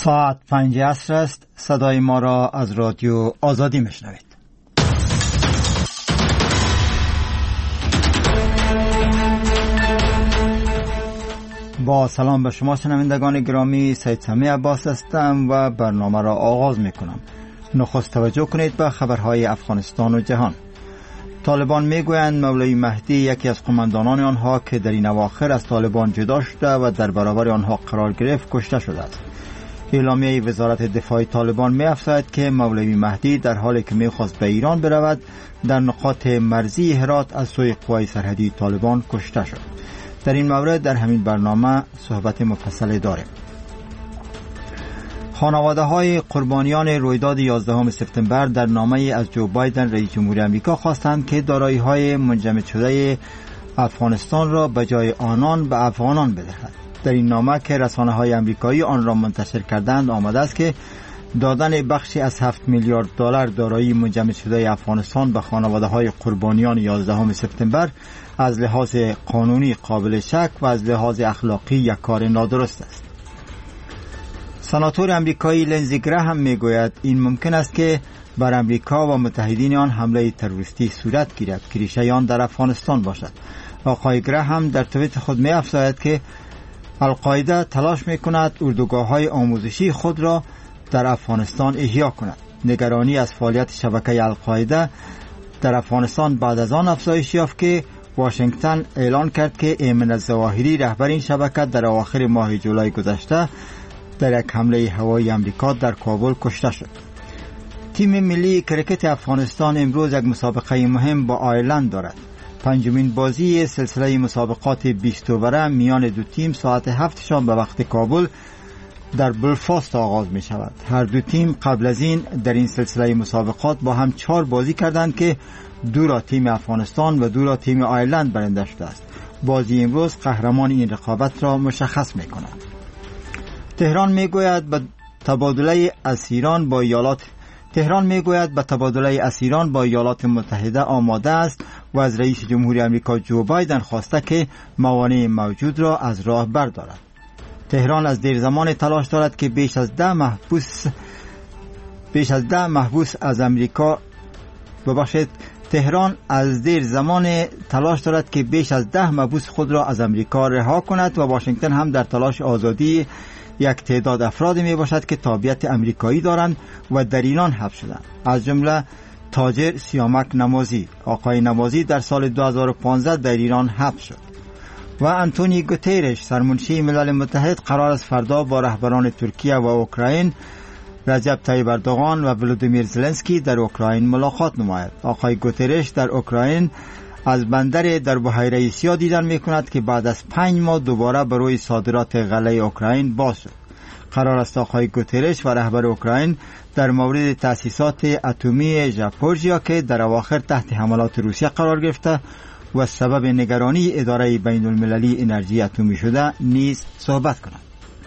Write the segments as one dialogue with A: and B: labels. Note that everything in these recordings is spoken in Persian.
A: ساعت 5 عصر است. صدای ما را از رادیو آزادی میشنوید. با سلام به شما شنوندگان گرامی، سید سمی عباس هستم و برنامه را آغاز میکنم. نخست توجه کنید به خبرهای افغانستان و جهان. طالبان میگویند مولوی مهدی یکی از قماندانان آنها که در این اواخر از طالبان جدا شده و در برابر آنها قرار گرفت کشته شده است. اعلامیه وزارت دفاع طالبان می‌افزاید که مولوی مهدی در حالی که می‌خواست به ایران برود در نقاط مرزی هرات از سوی قوای سرحدی طالبان کشته شد. در این مورد در همین برنامه صحبت مفصل داریم. خانواده‌های قربانیان رویداد 11 سپتامبر در نامه از جو بایدن رئیس جمهوری آمریکا خواستند که دارایی‌های منجمد شده افغانستان را به جای آنان به افغانان بدهد. در این نامه که رسانه‌های آمریکایی آن را منتشر کردند آمده است که دادن بخشی از 7 میلیارد دلار دارایی منجمد شده افغانستان به خانواده‌های قربانیان 11 سپتامبر از لحاظ قانونی قابل شک و از لحاظ اخلاقی یک کار نادرست است. سناتور آمریکایی لینزی گراهم میگوید این ممکن است که بر آمریکا و متحدین آن حمله تروریستی صورت گیرد که ریشه آن در افغانستان باشد. آقای گراهم در توییت خود می‌افزاید که القاعده تلاش می‌کند اردوگاه‌های آموزشی خود را در افغانستان احیا کند. نگرانی از فعالیت شبکه القاعده در افغانستان بعد از آن افزایش یافت که واشنگتن اعلان کرد که ایمن الظواهری رهبر این شبکه در اواخر ماه جولای گذشته در یک حمله هوایی آمریکا در کابل کشته شد. تیم ملی کرکت افغانستان امروز یک مسابقه مهم با آیرلند دارد. پنجمین بازی سلسله مسابقات 20 اووره میان دو تیم ساعت 7 شام به وقت کابل در بلفاست آغاز می شود. هر دو تیم قبل از این در این سلسله مسابقات با هم 4 بازی کردند که 2 را تیم افغانستان و 2 را تیم آیرلند برنده شده است. بازی امروز قهرمان این رقابت را مشخص می کند. تهران می گوید به تبادله اسیران با ایالات متحده آماده است و از رئیس جمهوری آمریکا جو بایدن خواسته که موانع موجود را از راه بردارد. تهران از دیر زمان تلاش دارد که بیش از 10 محبوس از آمریکا خود را از آمریکا رها کند و واشنگتن هم در تلاش آزادی یک تعداد افراد می باشد که تابعیت آمریکایی دارند و در ایران حبس شدند، از جمله تاجر سیامک نمازی. آقای نمازی در سال 2015 در ایران حبس شد. و آنتونی گوترش سرمنشی ملل متحد قرار است فردا با رهبران ترکیه و اوکراین رجب طیب اردوغان و ولودیمیر زلنسکی در اوکراین ملاقات نماید. آقای گوترش در اوکراین از بندر در بحیره ایسیا دیدن میکند که بعد از 5 ماه دوباره برای صادرات غله اوکراین باز شد. قرار است آقای گوترش و رهبر اوکراین در مورد تأسیسات اتمی ژاپورژیا که در اواخر تحت حملات روسیه قرار گرفته و سبب نگرانی اداره بین المللی انرژی اتمی شده نیز صحبت کنند.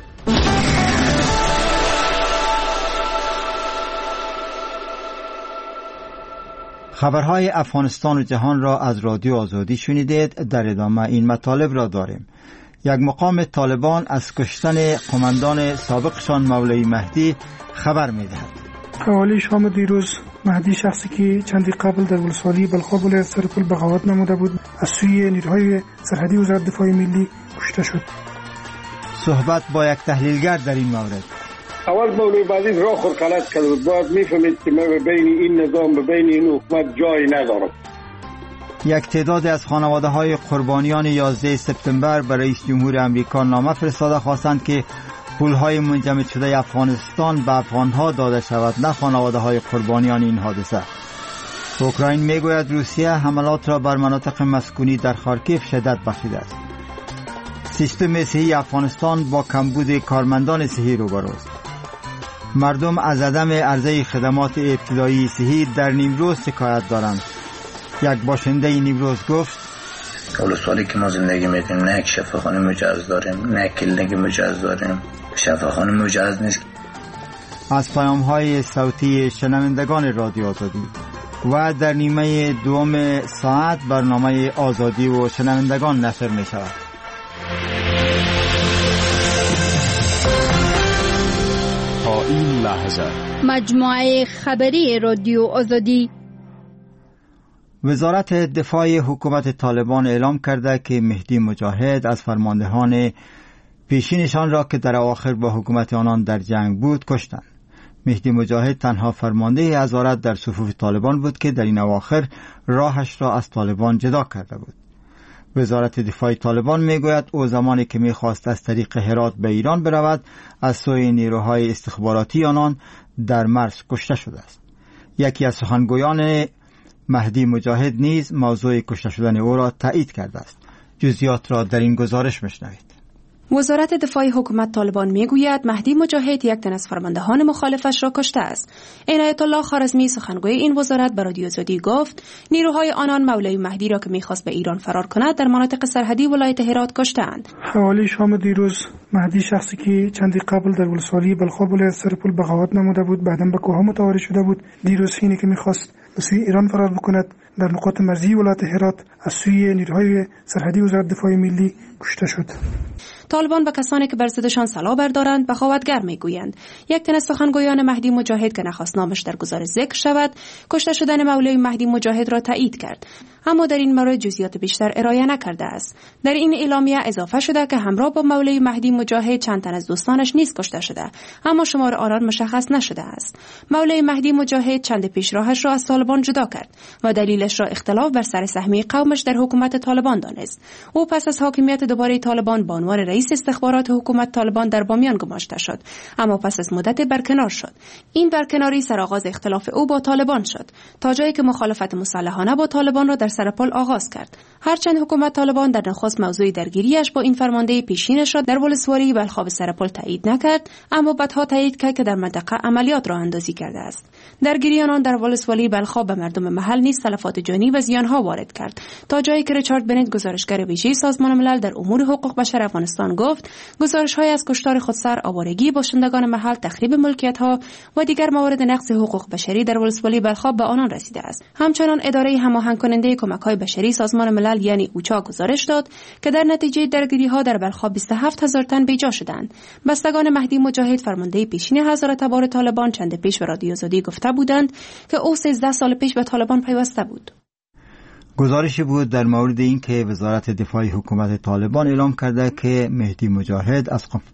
A: خبرهای افغانستان و جهان را از رادیو آزادی شنیدید. در ادامه این مطالب را داریم. یک مقام طالبان از کشتن قماندان سابقشان مولوی مهدی خبر می‌دهد.
B: حوالی شام دیروز مهدی شخصی که چندی قبل در ولسوالی بلخاب ولایت سرپل بغاوت نموده بود از سوی نیروهای سرحدی وزارت دفاع ملی کشته شد.
A: صحبت با یک تحلیلگر در این مورد.
C: اول مولوی مهدی راه خود غلط کرد. باید میفهمید که من بین این نظام و بین این حکومت جای ندارم.
A: یک تعداد از خانواده‌های قربانیان 11 سپتامبر برای رئیس جمهور آمریکا نامه فرستاده خواستند که پولهای منجمد شده افغانستان به افغانها داده شود، نه خانواده‌های قربانیان این حادثه. اوکراین میگوید روسیه حملات را بر مناطق مسکونی در خارکیف شدت بخشیده است. سیستم صحی افغانستان با کمبود کارمندان صحی روبروست. مردم از عدم عرضه خدمات ابتدایی صحی در نیمروز شکایت دارند. یک باشنده نیمروز گفت
D: ولسوالی که ما زندگی میکنیم نه یک شفاخانه مجهز داریم، نه کلینیک مجهز داریم، شفاخانه مجهز نیست.
A: از پیام‌های صوتی شنوندگان رادیو آزادی و در نیمه دوم ساعت برنامه آزادی و شنوندگان نشر می شود.
E: این لحظه.
F: مجموعه خبری رادیو آزادی.
A: وزارت دفاع حکومت طالبان اعلام کرده که مهدی مجاهد از فرماندهان پیشینشان را که در اواخر با حکومت آنان در جنگ بود کشتند. مهدی مجاهد تنها فرمانده حضارت در صفوف طالبان بود که در این اواخر راهش را از طالبان جدا کرده بود. وزارت دفاع طالبان میگوید او زمانی که میخواست از طریق هرات به ایران برود از سوی نیروهای استخباراتی آنان در مرز کشته شده است. یکی از سخنگویان مهدی مجاهد نیز موضوع کشته شدن او را تایید کرده است. جزئیات را در این گزارش میشنوید.
G: وزارت دفاع حکومت طالبان میگوید مهدی مجاهد یک تن از فرماندهان مخالفش را کشته است. عنایت الله خوارزمی سخنگوی این وزارت به رادیو آزادی گفت نیروهای آنان مولوی مهدی را که میخواست به ایران فرار کند در مناطق سرحدی ولایت هرات کشتند.
B: حوالی شام دیروز مهدی شخصی که چندی قبل در ولسوالی بلخاب ولایت سرپل بغاوت نموده بود بعداً به کوه متواری شده بود. دیروز حینی که میخواست به سوی ایران فرار بکند در نقاط مرزی ولایت هرات از سوی نیروهای سرحدی وزارت دفاع ملی کشته شد.
G: طالبان به کسانی که بر ضدشان سلاح بردارند بغاوتگر میگویند. یک تن از سخنگویان مهدی مجاهد که نخواست نامش در گزارش ذکر شود کشته شدن مولوی مهدی مجاهد را تایید کرد، اما در این مورد جزئیات بیشتر ارائه نکرده است. در این اعلامیه اضافه شده که همراه با مولوی مهدی مجاهد چند تن از دوستانش نیز کشته شده، اما شمار آنان مشخص نشده است. مولوی مهدی مجاهد چند پیش راهش را از طالبان جدا کرد و دلیلش را اختلاف بر سر سهمی قومش در حکومت طالبان دانست. او پس از حاکمیت دوباره طالبان به عنوان رئیس استخبارات حکومت طالبان در بامیان گماشته شد، اما پس از مدت برکنار شد. این برکناری سرآغاز اختلاف او با طالبان شد تا جایی که مخالفت مسلحانه با طالبان را در سرپل آغاز کرد. هرچند حکومت طالبان در نخست موضوع درگیریش با این فرمانده پیشینش را در ولسوالی بلخاب سرپل تایید نکرد، اما بعدها تایید کرد که در منطقه عملیات راه اندازی کرده است. درگیری آنان در ولسوالی بلخاب به مردم محل نیز تلفات جانی و زیانها وارد کرد، تا جایی که ریچارد بنت گزارشگر ویژه سازمان ملل در امور حقوق بشر افغانستان گفت گزارش‌های از کشتار خودسر، آوارگی باشندگان محل، تخریب ملکیت‌ها و دیگر موارد نقض حقوق بشری در ولسوالی بلخاب به آنان رسیده است. همچنان اداره هماهنگ کننده کمک‌های بشری سازمان ملل یعنی اوچا گزارش داد که در نتیجه درگیری‌ها در بلخاب 27000 تن بیجا شدند. بستگان مهدی مجاهد فرمانده پیشین حضرت تبار طالبان چند پیش به رادیو آزادی گفته بودند که او 13 سال پیش به طالبان پیوسته بود.
A: گزارشی بود در مورد این که وزارت دفاع حکومت طالبان اعلام کرده که مهدی مجاهد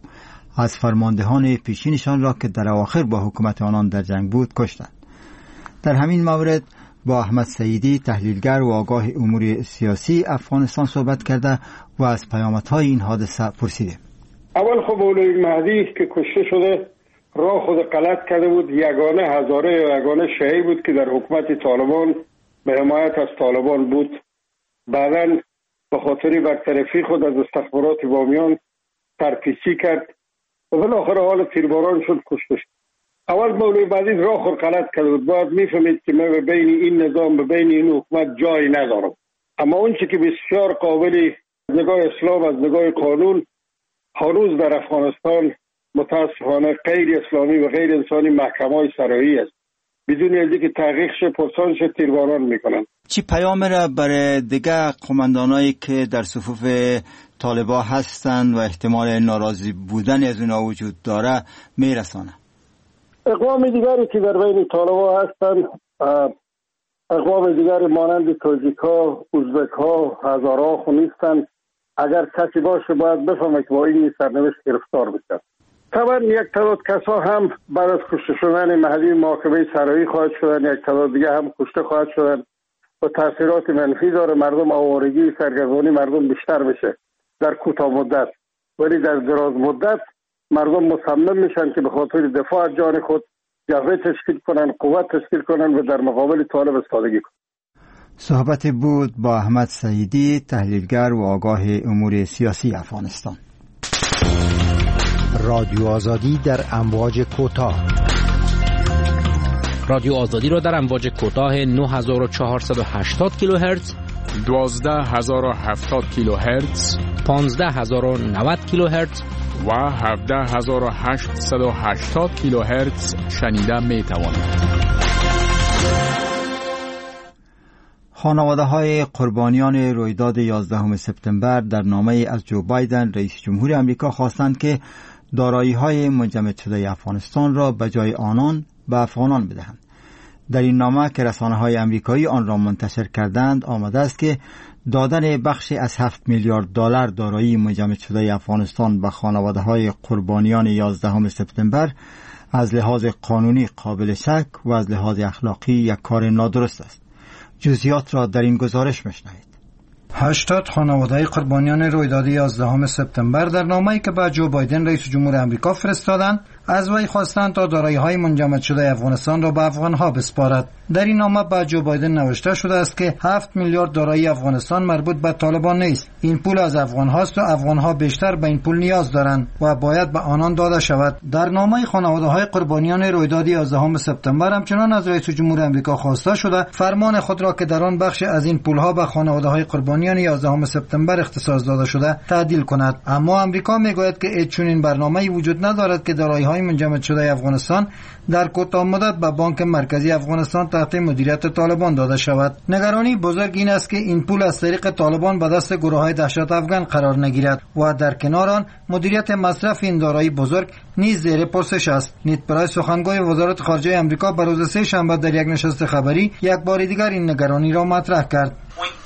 A: از فرماندهان پیشینشان را که در اواخر با حکومت آنان در جنگ بود کشتند. در همین مورد با احمد سعیدی تحلیلگر و آگاه امور سیاسی افغانستان صحبت کرده و از پیامدهای این حادثه پرسیده.
C: اول خب مولوی مهدی که کشته شده راه خود غلط کرده بود، یگانه هزاره و یگانه شیعی بود که در حکومت طالبان به حمایت از طالبان بود. بعداً به خاطر برطرفی خود از استخبارات بامیان ترپیچی کرد و بالاخره حال تیرباران شد، کشته شد. اول مولوی مهدی راه خود غلط کرده بود، باید میفهمید که من به بین این نظام به بین این حکومت جایی ندارم. اما اون چی که بسیار قابل از نگاه اسلام از نگاه قانون هنوز در افغانستان متاسفانه غیر اسلامی و غیر انسانی محکمه‌های سرایی است. بدون از اینکه تحقیق شه پرسان شه تیرباران میکنن.
A: چی پیام را برای دیگر قماندانایی که در صفوف طالبان هستند و احتمال ناراضی بودن از اونا وجود داره میرسانه؟
C: اقوام دیگری که در بین طالبان هستند، اقوام دیگری مانند تاجیک‌ها، ازبک‌ها، هزارها خو نیستند. اگر کسی باشه باید بفهمه که با این سرنوشت گرفتار بشه. طبعا یک تعداد کسا هم بعد از کشته شدن مهدی محاکمه سرایی خواهد شدن، یک تعداد دیگه هم کشته خواهد شدن و تاثیرات منفی داره. مردم آوارگی سرگردانی مردم بیشتر بشه در کوتاه مدت، ولی در دراز مدت مردم مصمم میشن که به خاطر دفاع از جان خود جبهه تشکیل کنن، قوت تشکیل کنن و در مقابل طالب ایستادگی کنن.
A: صحبت بود با احمد سعیدی تحلیلگر و آگاه امور سیاسی افغانستان.
E: رادیو آزادی در امواج کوتاه.
H: رادیو آزادی را در امواج کوتاه 9480 کیلوهرتز،
E: 12070 کیلوهرتز،
H: 15090 کیلوهرتز
E: و 17880 کیلوهرتز شنیده می توانید.
A: خانواده‌های قربانیان رویداد 11 سپتامبر در نامه از جو بایدن رئیس جمهور آمریکا خواستند که دارایی‌های منجمد شده افغانستان را به جای آنان به افغانان بدهند. در این نامه که رسانه‌های آمریکایی آن را منتشر کردند آمده است که دادن بخشی از 7 میلیارد دلار دارایی منجمد شده افغانستان به خانواده‌های قربانیان 11 سپتامبر از لحاظ قانونی قابل شک و از لحاظ اخلاقی یک کار نادرست است. جزئیات را در این گزارش می‌شنوید.
I: 80 خانواده قربانیان رویداد 11 سپتامبر در نامه‌ای که به جو بایدن رئیس جمهور آمریکا فرستادند از وی خواستند تا دارایی‌های منجمد شده افغانستان را به افغان‌ها بسپارد. در این نامه به جو بایدن نوشته شده است که 7 میلیارد دارایی افغانستان مربوط به طالبان نیست. این پول از افغان‌هاست و افغان‌ها بیشتر به این پول نیاز دارند و باید به آنان داده شود. در نامه خانواده‌های قربانیان رویداد 11 سپتامبر همچنان از رئیس جمهور آمریکا خواسته شده فرمان خود را که در آن بخش از این پول‌ها به خانواده‌های قربانیان 11 سپتامبر اختصاص داده شده تعدیل کند. اما آمریکا میگوید که هیچ چنین برنامه‌ای وجود ندارد که دارایی‌های منجمد شده افغانستان در کوتاه مدت به بانک مرکزی افغانستان تحت مدیریت طالبان داده شود. نگرانی بزرگ این است که این پول از طریق طالبان به دست گروه‌های دهشت افغان قرار نگیرد و در کنار آن مدیریت مصرف این دارایی بزرگ نیز زیر پرسش است. نیت پرایس سخنگوی وزارت خارجه آمریکا بر روز سه شنبه در یک نشست خبری یک بار دیگر این نگرانی را مطرح کرد.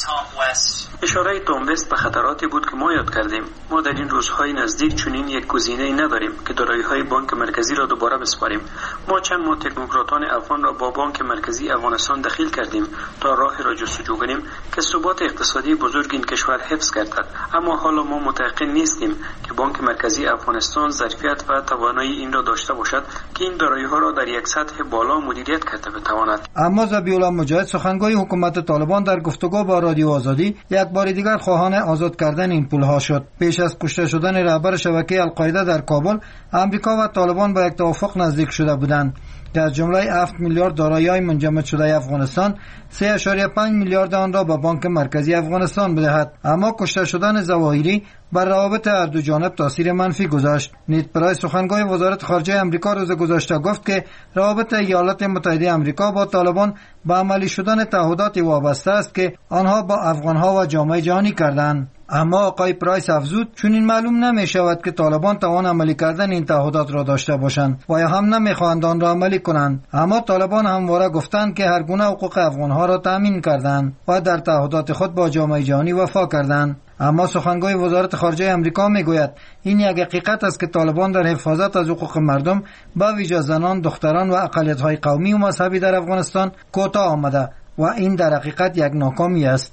J: اشاره تام وست به خطراتی بود که ما یاد کردیم. ما در این روزهای نزدیک چنین یک گزینه‌ای نداریم که دارایی‌های بانک مرکزی را دوباره بسپاریم. ما چند ماه تکنوکراتان افغان را با بانک مرکزی افغانستان دخیل کردیم تا راهی را جستجو کنیم که ثبات اقتصادی بزرگ این کشور حفظ گردد. اما حالا ما متيقن نیستیم که بانک مرکزی افغانستان ظرفیت و توانایی این را داشته باشد که این دارایی‌ها را در یک سطح بالا مدیریت کرده بتواند.
I: اما ذبیح‌الله مجاهد سخنگوی حکومت طالبان در گفتگو با رادیو آزادی یک بار دیگر خواهان آزاد کردن این پول‌ها شد. پیش از کشته شدن رهبر شبکه القاعده در کابل، آمریکا و طالبان به یک توافق نزدیک شده بودند که از جمله 7 میلیارد دارایی‌های منجمد شده افغانستان 3.5 میلیارد آن را به بانک مرکزی افغانستان بدهد. اما کشته شدن ظواهری بر روابط هر دو جانب تاثیر منفی گذاشت. نیت پرایس سخنگوی وزارت خارجه آمریکا روز گذشته گفت که روابط ایالات متحده آمریکا با طالبان به عملی شدن تعهداتی وابسته است که آنها با افغانها و جامعه جهانی کردند. اما آقای پرایس افزود چون معلوم نمی شود که طالبان توان عملی کردن این تعهدات را داشته باشند و یا هم نمیخواهند آن را عملی کنند. اما طالبان همواره گفتند که هر گونه حقوق افغانها را تامین کردند و در تعهدات خود با جامعه جهانی وفا کردند. اما سخنگوی وزارت خارجه آمریکا میگوید این یک حقیقت است که طالبان در حفاظت از حقوق مردم با ویژه زنان، دختران و اقلیت‌های قومی و مذهبی در افغانستان کوتاه آمده و این در حقیقت یک ناکامی است.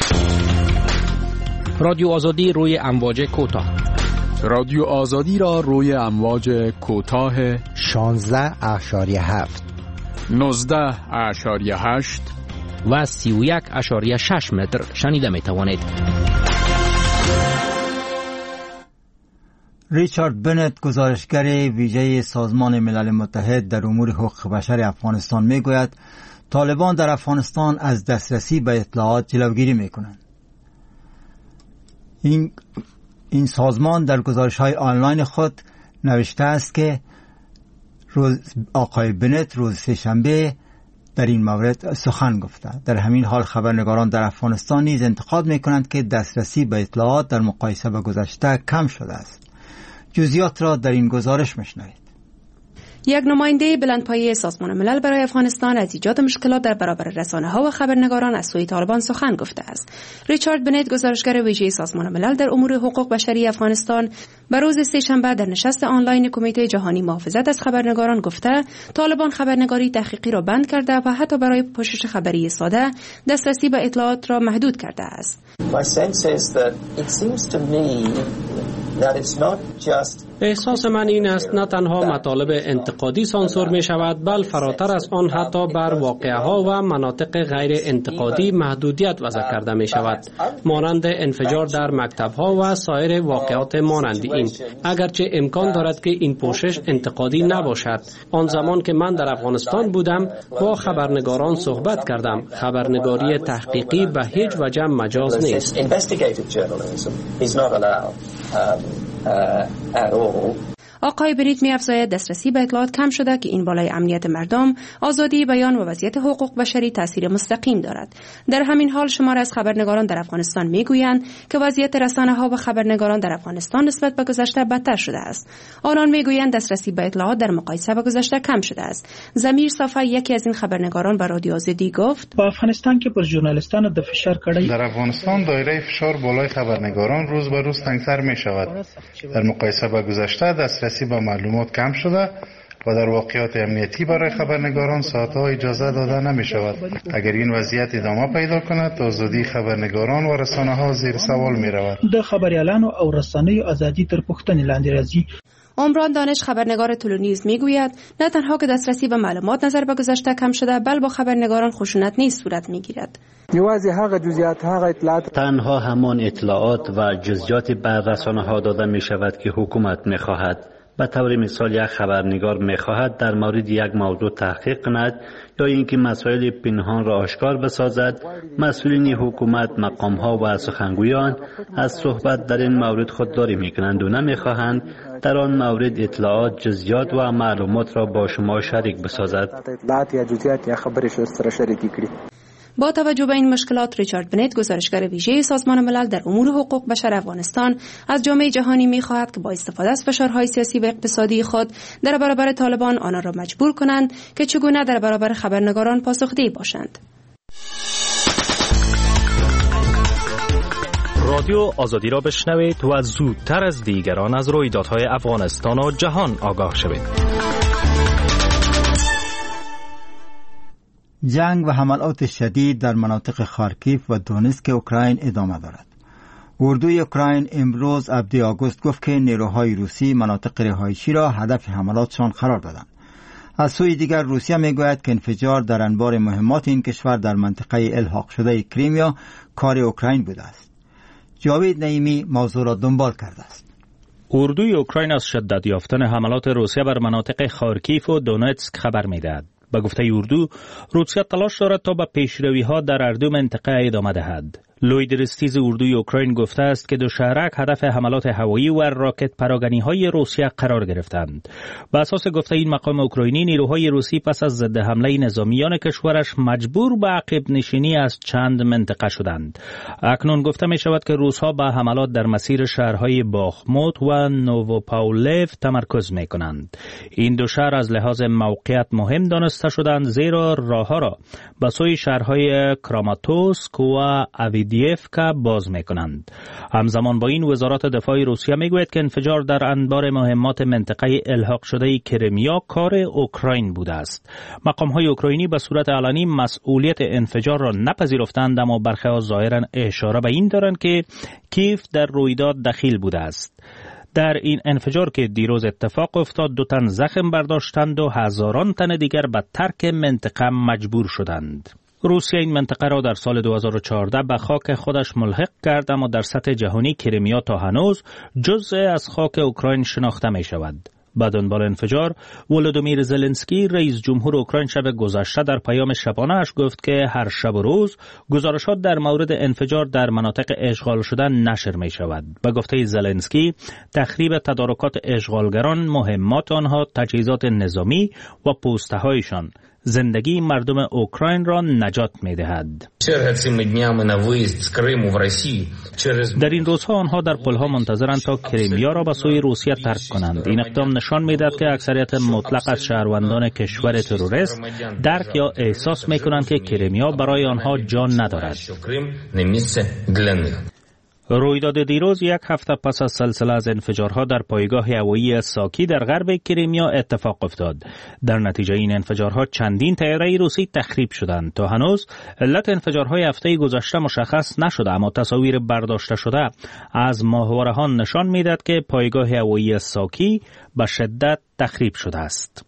H: رادیو آزادی روی امواج کوتاه.
E: رادیو آزادی را روی امواج کوتاه
K: 16.7
E: 19.8
H: و 31.6 متر شنیده می توانید.
A: ریچارد بنت گزارشگر ویژه سازمان ملل متحد در امور حقوق بشر افغانستان میگوید طالبان در افغانستان از دسترسی به اطلاعات جلوگیری میکنند. این سازمان در گزارش‌های آنلاین خود نوشته است که آقای بنت روز سه‌شنبه در این مورد سخن گفته. در همین حال خبرنگاران در افغانستان نیز انتقاد می‌کنند که دسترسی به اطلاعات در مقایسه با گذشته کم شده است. جزئیات را در این گزارش می‌شنوید.
G: یک نماینده بلندپایه سازمان ملل برای افغانستان از ایجاد مشکلات در برابر رسانه‌ها و خبرنگاران از سوی طالبان سخن گفته است. ریچارد بنت گزارشگر ویژه سازمان ملل در امور حقوق بشری افغانستان بر روز سه‌شنبه در نشست آنلاین کمیته جهانی محافظت از خبرنگاران گفته طالبان خبرنگاری تحقیقی را بند کرده و حتی برای پوشش خبری ساده دسترسی به اطلاعات را محدود کرده است.
L: احساس من این است نه تنها مطالب انتقادی سانسور می شود بل فراتر از آن حتی بر واقعه ها و مناطق غیر انتقادی محدودیت وضع کرده می شود مانند انفجار در مکتب ها و سایر واقعات مانند این. اگرچه امکان دارد که این پوشش انتقادی نباشد. آن زمان که من در افغانستان بودم با خبرنگاران صحبت کردم. خبرنگاری تحقیقی به هیچ وجه مجاز نیست.
G: آقای بریت می‌افزاید دسترسی به اطلاعات کم شده که این بالای امنیت مردم، آزادی بیان و وضعیت حقوق بشری تاثیر مستقیم دارد. در همین حال شمار از خبرنگاران در افغانستان میگویند که وضعیت رسانه‌ها و خبرنگاران در افغانستان نسبت به گذشته بدتر شده است. آنان میگویند دسترسی به اطلاعات در مقایسه با گذشته کم شده است. ضمیر صافی یکی از این خبرنگاران به رادیو آزادی گفت:
K: با افغانستان که پر ژورنالیستان د فشار کړی،
M: در افغانستان دایره فشار بالای خبرنگاران روز به روز تنگتر می شود. در مقایسه با گذشته دسترسی به معلومات کم شده و در واقعات امنیتی برای خبرنگاران ساعتها اجازه داده نمی شود. اگر این وضعیت ادامه پیدا کند، آزادی خبرنگاران و رسانه ها زیر سوال می رود.
K: د خبریالانو او رسانه‌ی آزادی تر پوښتنې لاندې راځي.
G: عمران دانش خبرنگار طولونیز میگوید نه تنها که دسترسی به معلومات نظر به گذشته کم شده، بل با خبرنگاران خشونت نیز صورت میگیرد.
N: تنها همان اطلاعات و جزئیات بر رسانه‌ها داده می شود که حکومت می خواهد. به طور مثال یک خبرنگار می خواهد در مورد یک موضوع تحقیق کند یا اینکه مسائل پنهان را آشکار بسازد. مسئولین حکومت، مقام‌ها و سخنگویان از صحبت در این مورد خودداری می‌کنند و نمی‌خواهند در آن مورد اطلاعات، جزئیات و معلومات را با شما شریک بسازد.
G: با توجه به این مشکلات، ریچارد بنت، گزارشگر ویژه سازمان ملل در امور حقوق بشر افغانستان، از جامعه جهانی می‌خواهد که با استفاده از فشارهای سیاسی و اقتصادی خود در برابر طالبان آنها را مجبور کنند که چگونه در برابر خبرنگاران پاسخدهی باشند.
O: رادیو آزادی را بشنوید و زودتر از دیگران از رویدادهای افغانستان و جهان آگاه شوید.
A: جنگ و حملات شدید در مناطق خارکیف و دونتسک اوکراین ادامه دارد. اردوی اوکراین امروز 7 آگوست گفت که نیروهای روسی مناطق رهایشی را هدف حملاتشان قرار دادند. از سوی دیگر روسیه میگوید که انفجار در انبار مهمات این کشور در منطقه الحاق شده کریمیا کار اوکراین بوده است. جاوید نعیمی موضوع را دنبال کرده است.
H: اردوی اوکراین از شدت یافتن حملات روسیه بر مناطق خارکیف و دونتسک خبر می‌دهد. به گفته اردو، روسیه تلاش دارد تا به پیشروی‌ها در هر دو منطقه ادامه دهد. لوید رستیز اردوی اوکراین گفته است که دو شهرک هدف حملات هوایی و راکت پراگنی‌های روسیه قرار گرفتند. به اساس گفته این مقام اوکراینی، نیروهای روسی پس از ضد حمله نظامیان کشورش مجبور به عقب نشینی از چند منطقه شدند. اکنون گفته می شود که روس‌ها به حملات در مسیر شهرهای باخموت و نووپاولف تمرکز می کنند. این دو شهر از لحاظ موقعیت مهم دانسته شدند، زیرا راه‌ها را به سوی شهرهای کراماتورسک و اویدیفکا باز می‌کنند. همزمان با این، وزارت دفاع روسیه میگوید که انفجار در انبار مهمات منطقه الحاق شده کریمیا کار اوکراین بوده است. مقام‌های اوکراینی به صورت علنی مسئولیت انفجار را نپذیرفتند، اما برخی‌ها ظاهراً اشاره به این دارند که کیف در رویداد دخیل بوده است. در این انفجار که دیروز اتفاق افتاد، 2 تن زخم برداشتند و هزاران تن دیگر به ترک منطقه مجبور شدند. روسیه این منطقه را در سال 2014 به خاک خودش ملحق کرد، اما در سطح جهانی کریمیا تا هنوز جزء از خاک اوکراین شناخته می شود. به دنبال انفجار، ولودیمیر زلنسکی رئیس جمهور اوکراین شب گذشته در پیام شبانه اش گفت که هر شب و روز گزارشات در مورد انفجار در مناطق اشغال شده نشر می شود. به گفته زلنسکی، تخریب تدارکات اشغالگران، مهمات آنها، تجهیزات نظامی و پوسته هایشان زندگی مردم اوکراین را نجات می دهد. در این روزها آنها در پلها منتظرند تا کریمیا را به سوی روسیه ترک کنند. این اقدام نشان می دهد که اکثریت مطلق از شهروندان کشور تروریست درک یا احساس می کنند که کریمیا برای آنها جان ندارد. رویداد دیروز 1 هفته پس از سلسله از انفجارها در پایگاه هوایی ساکی در غرب کریمیا اتفاق افتاد. در نتیجه این انفجارها چندین طیاره روسی تخریب شدند. تا هنوز علت انفجارهای هفته گذشته مشخص نشده، اما تصاویر برداشته شده از ماهواره‌ها نشان می‌دهد که پایگاه هوایی ساکی به شدت تخریب شده است.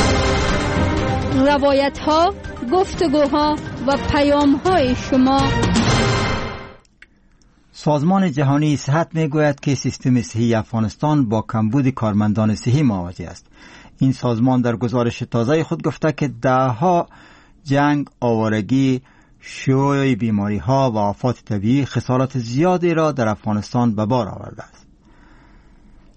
F: روایت‌ها، گفتگوها و پیام‌های شما.
A: سازمان جهانی صحت میگوید که سیستم صحی افغانستان با کمبود کارمندان صحی مواجه است. این سازمان در گزارش تازه خود گفته که دهها جنگ، آوارگی، شیوع بیماری‌ها و آفات طبیعی خسارات زیادی را در افغانستان به بار آورده است.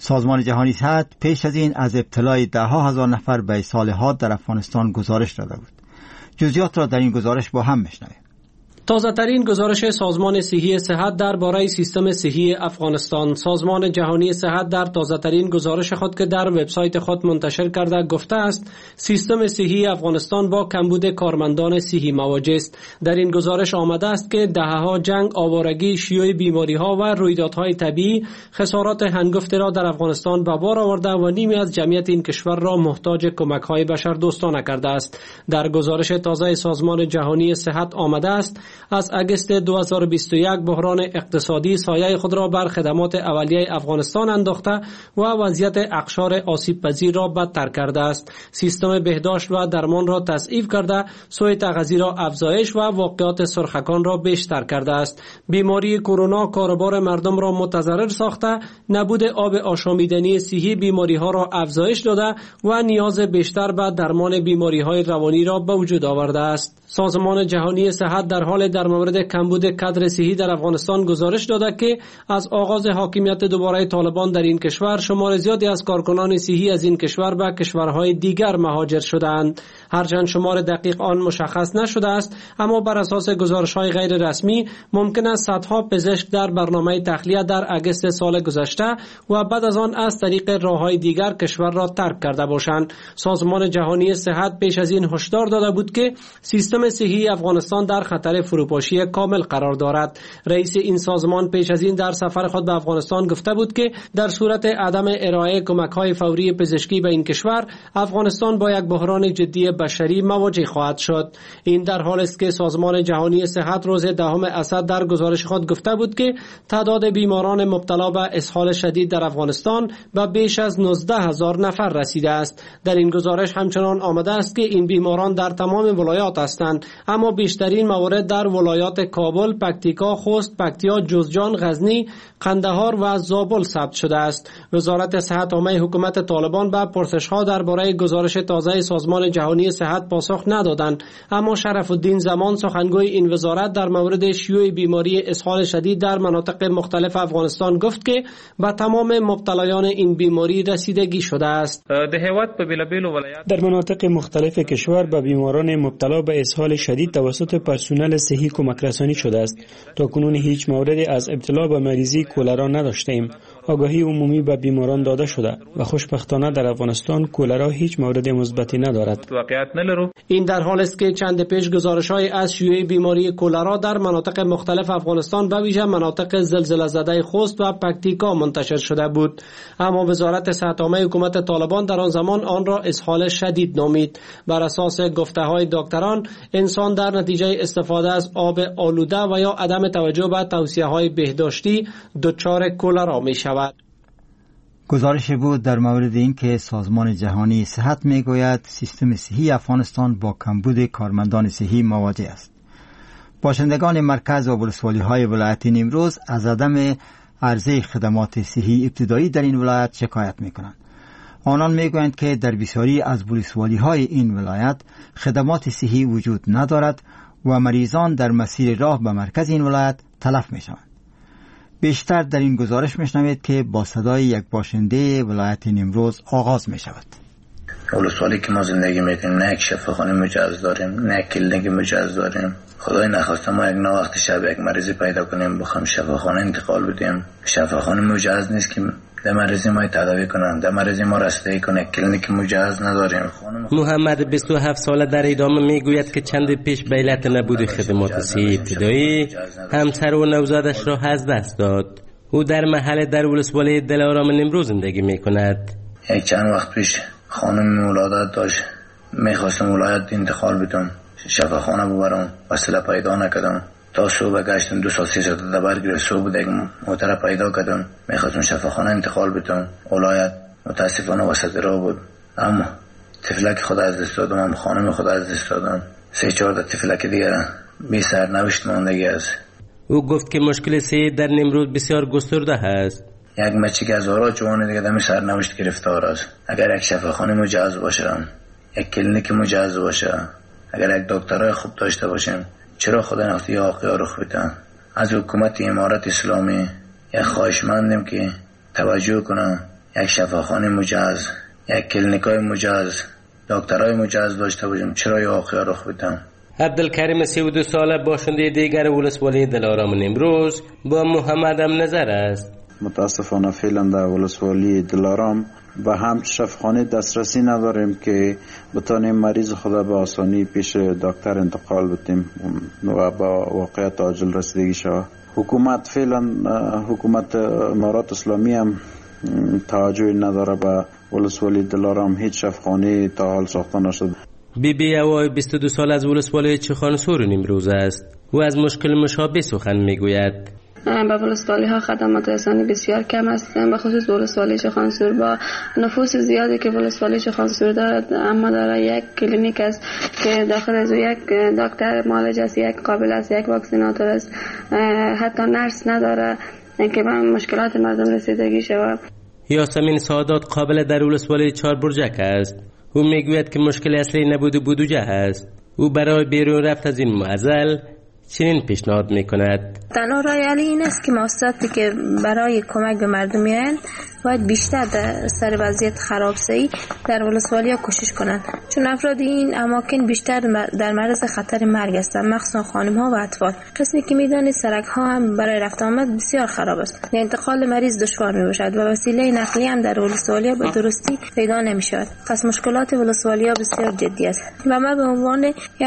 A: سازمان جهانی صحت پیش از این از ابتلای ده‌ها هزار نفر به اسهال حاد در افغانستان گزارش داده بود. جزئیات را در این گزارش با هم میشنویم.
L: تازه ترین گزارش سازمان صحی صحت درباره سیستم صحی افغانستان. سازمان جهانی صحت در تازه ترین گزارش خود که در وبسایت خود منتشر کرده گفته است سیستم صحی افغانستان با کمبود کارمندان صحی مواجه است. در این گزارش آمده است که دهه‌ها جنگ، آوارگی، شیوع بیماری‌ها و رویدادهای طبیعی خسارات هنگفتی را در افغانستان به بار آورده و نیمی از جمعیت این کشور را محتاج کمک‌های بشردوستانه کرده است. در گزارش تازه سازمان جهانی صحت آمده است از اگست 2021 بحران اقتصادی سایه خود را بر خدمات اولیه افغانستان انداخته و وضعیت اقشار آسیب پذیر را بدتر کرده است. سیستم بهداشت و درمان را تضعیف کرده، سوء تغذیه را افزایش و واقعات سرخکان را بیشتر کرده است. بیماری کرونا کاروبار مردم را متضرر ساخته، نبود آب آشامیدنی صحی بیماری ها را افزایش داده و نیاز بیشتر به درمان بیماری های روانی را به وجود آورده است. سازمان جهانی صحت در حال در مورد کمبود کادر صحی در افغانستان گزارش داده که از آغاز حاکمیت دوباره طالبان در این کشور شمار زیادی از کارکنان صحی از این کشور به کشورهای دیگر مهاجر شدند. هرچند شمار دقیق آن مشخص نشده است، اما بر اساس گزارش‌های غیر رسمی ممکن است صدها پزشک در برنامه تخلیه در اگست سال گذشته و بعد از آن از طریق راه‌های دیگر کشور را ترک کرده باشند. سازمان جهانی صحت پیش از این هشدار داده بود که سیستم صحی افغانستان در خطر فروپاشی کامل قرار دارد. رئیس این سازمان پیش از این در سفر خود به افغانستان گفته بود که در صورت عدم ارائه کمک‌های فوری پزشکی به این کشور، افغانستان با یک بحران جدی بشری مواجه خواهد شد. این در حالی است که سازمان جهانی صحت روز 10 اسد در گزارش خود گفته بود که تعداد بیماران مبتلا به اسهال شدید در افغانستان به بیش از 19,000 نفر رسیده است. در این گزارش همچنان آمده است که این بیماران در تمام ولایات هستند، اما بیشترین موارد در ولایات کابل، پکتیکا، خوست، پکتیا، جوزجان، غزنی، قندهار و زابل ثبت شده است. وزارت صحت عامه حکومت طالبان به پرسش‌ها درباره گزارش تازه سازمان جهانی صحت پاسخ ندادند، اما شرف الدین زمان سخنگوی این وزارت در مورد شیوع بیماری اسهال شدید در مناطق مختلف افغانستان گفت که به تمام مبتلایان این بیماری رسیدگی شده است.
P: در مناطق مختلف کشور به بیماران مبتلا به اسهال شدید توسط پرسنل صحی کمک رسانی شده است. تا کنون هیچ موردی از ابتلا به مریضی کولرا نداشتیم. آگاهی عمومی به بیماران داده شده و خوشبختانه در افغانستان کولرا هیچ مورد مثبتی ندارد.
L: این در حال است که چند پیش گزارش‌های از شیوع بیماری کولرا در مناطق مختلف افغانستان به ویژه مناطق زلزله زده خوست و پکتیکا منتشر شده بود، اما وزارت صحت عامه حکومت طالبان در آن زمان آن را اسهال شدید نامید. بر اساس گفته‌های دکتران، انسان در نتیجه استفاده از آب آلوده و یا عدم توجه به توصیه‌های بهداشتی دچار کولرا می‌شود.
A: گزارش بود در مورد اینکه سازمان جهانی صحت میگوید سیستم صحی افغانستان با کمبود کارمندان صحی مواجه است. باشندگان مرکز و ولسوالی‌های ولایت نیمروز از عدم عرضه خدمات صحی ابتدایی در این ولایت شکایت میکنند. آنان میگویند که در بسیاری از ولسوالی‌های این ولایت خدمات صحی وجود ندارد و مریضان در مسیر راه به مرکز این ولایت تلف میشوند. بیشتر در این گزارش میشنوید که با صدای یک باشنده ولایت نیمروز آغاز می شود.
D: ولسوالی که ما زندگی میکنیم نه یک شفاخانه مجهز داریم، نه کلینیک مجهز داریم. خدای نخواسته ما یک وقت شب یک مریضی پیدا کنیم بخوام شفاخانه انتقال بدیم. شفاخانه مجهز نیست که در مریضی ما تداوی کنن، در مریضی ما رسیدگی کنه. کلینیک مجهز نداریم.
Q: محمد 27 ساله در ادامه میگوید که چند پیش به علت نبود خدمات صحی ابتدایی همسر و نوزادش را از دست داد. او در محل در ولسوالی دلارام نیمروز زندگی میکند.
D: یک چند وقت پیش خانم ولادت داشت، میخواستم ولایت انتقال بدم، شفاخانه ببرم، وسیله پیدا نکردم. تا صبح گشتم 2 ساعت 3 ساعت دبر گرفت. صبح دیگه موتر پیدا کردم، میخواستم شفاخانه انتقال بدم. ولایت متاسفانه وسط راه بود، اما طفلک خود از دست دادم، هم خانم خود از دست دادم. 3-4 طفلک دیگه بی سرنوشت ماندگی است.
Q: او گفت که مشکل صحی در نیمروز بسیار گسترده است.
D: یک بچه که هزارها جوان دیگه در سرنوشت گرفتار است. اگر یک شفاخانه مجهز باشه، یک کلینیک مجهز باشه، اگر یک دکترای خوب داشته باشیم، چرا خدا نخواهد یا واقعا رخ بدن؟ از حکومت امارت اسلامی یک خواهشمندیم که توجه کنه یک شفاخانه مجهز، یک کلینیکای مجهز، دکترای مجهز داشته باشیم. چرا این واقعه رخ بدم؟
Q: عبدالکریم 32 ساله باشنده دیگر ولسوالی دلارام نیمروز با محمد هم نظر است.
R: متاسفانه فعلا در ولسوالی دلارام به هم شفاخانه دسترسی نداریم که بتانیم مریض خدا به آسانی پیش دکتر انتقال بدیم و با واقعیت عاجل رسیدگی شود. حکومت فعلا حکومت امارات اسلامی هم توجه نداره به ولسوالی دلارام. هیچ شفاخانه تا حال ساخته نشده.
Q: بی اوای 22 سال از ولسوالی چخانسور نیمروز است. او از مشکل مشابه سخن میگوید.
S: با ولسوالی ها خدمات رسانی بسیار کم است، به خصوص ولسوالی چخانسور با نفوس زیادی که ولسوالی چخانسور دارد، اما داره یک کلینیک است که داخل از یک دکتر معالج است، یک قابل است، یک واکسیناتور است، حتی نرس نداره که به مشکلات مردم رسیدگی شود.
Q: یاسمین سعادت قابل در ولسوالی چهار برجک است. او میگوید که مشکل اصلی نبود بودجه است. او برای بیرون رفت از این معضل چنین پیشنهاد میکند.
T: تنها راه حل این است که مؤسساتی که برای کمک به مردم میآیند باید بیشتر در سر وضعیت خرابسازی در ولسوالی ها کوشش کنند، چون افراد این اماکن بیشتر در معرض خطر مرگ هستند، مخصوصا خانم ها و اطفال. قسمی که میدانید سرک ها هم برای رفت آمد بسیار خراب است، انتقال مریض دشوار می باشد و وسیله نقلیه هم در ولسوالی ها به درستی پیدا نمی شود. پس مشکلات ولسوالی ها بسیار جدی است و ما به عنوان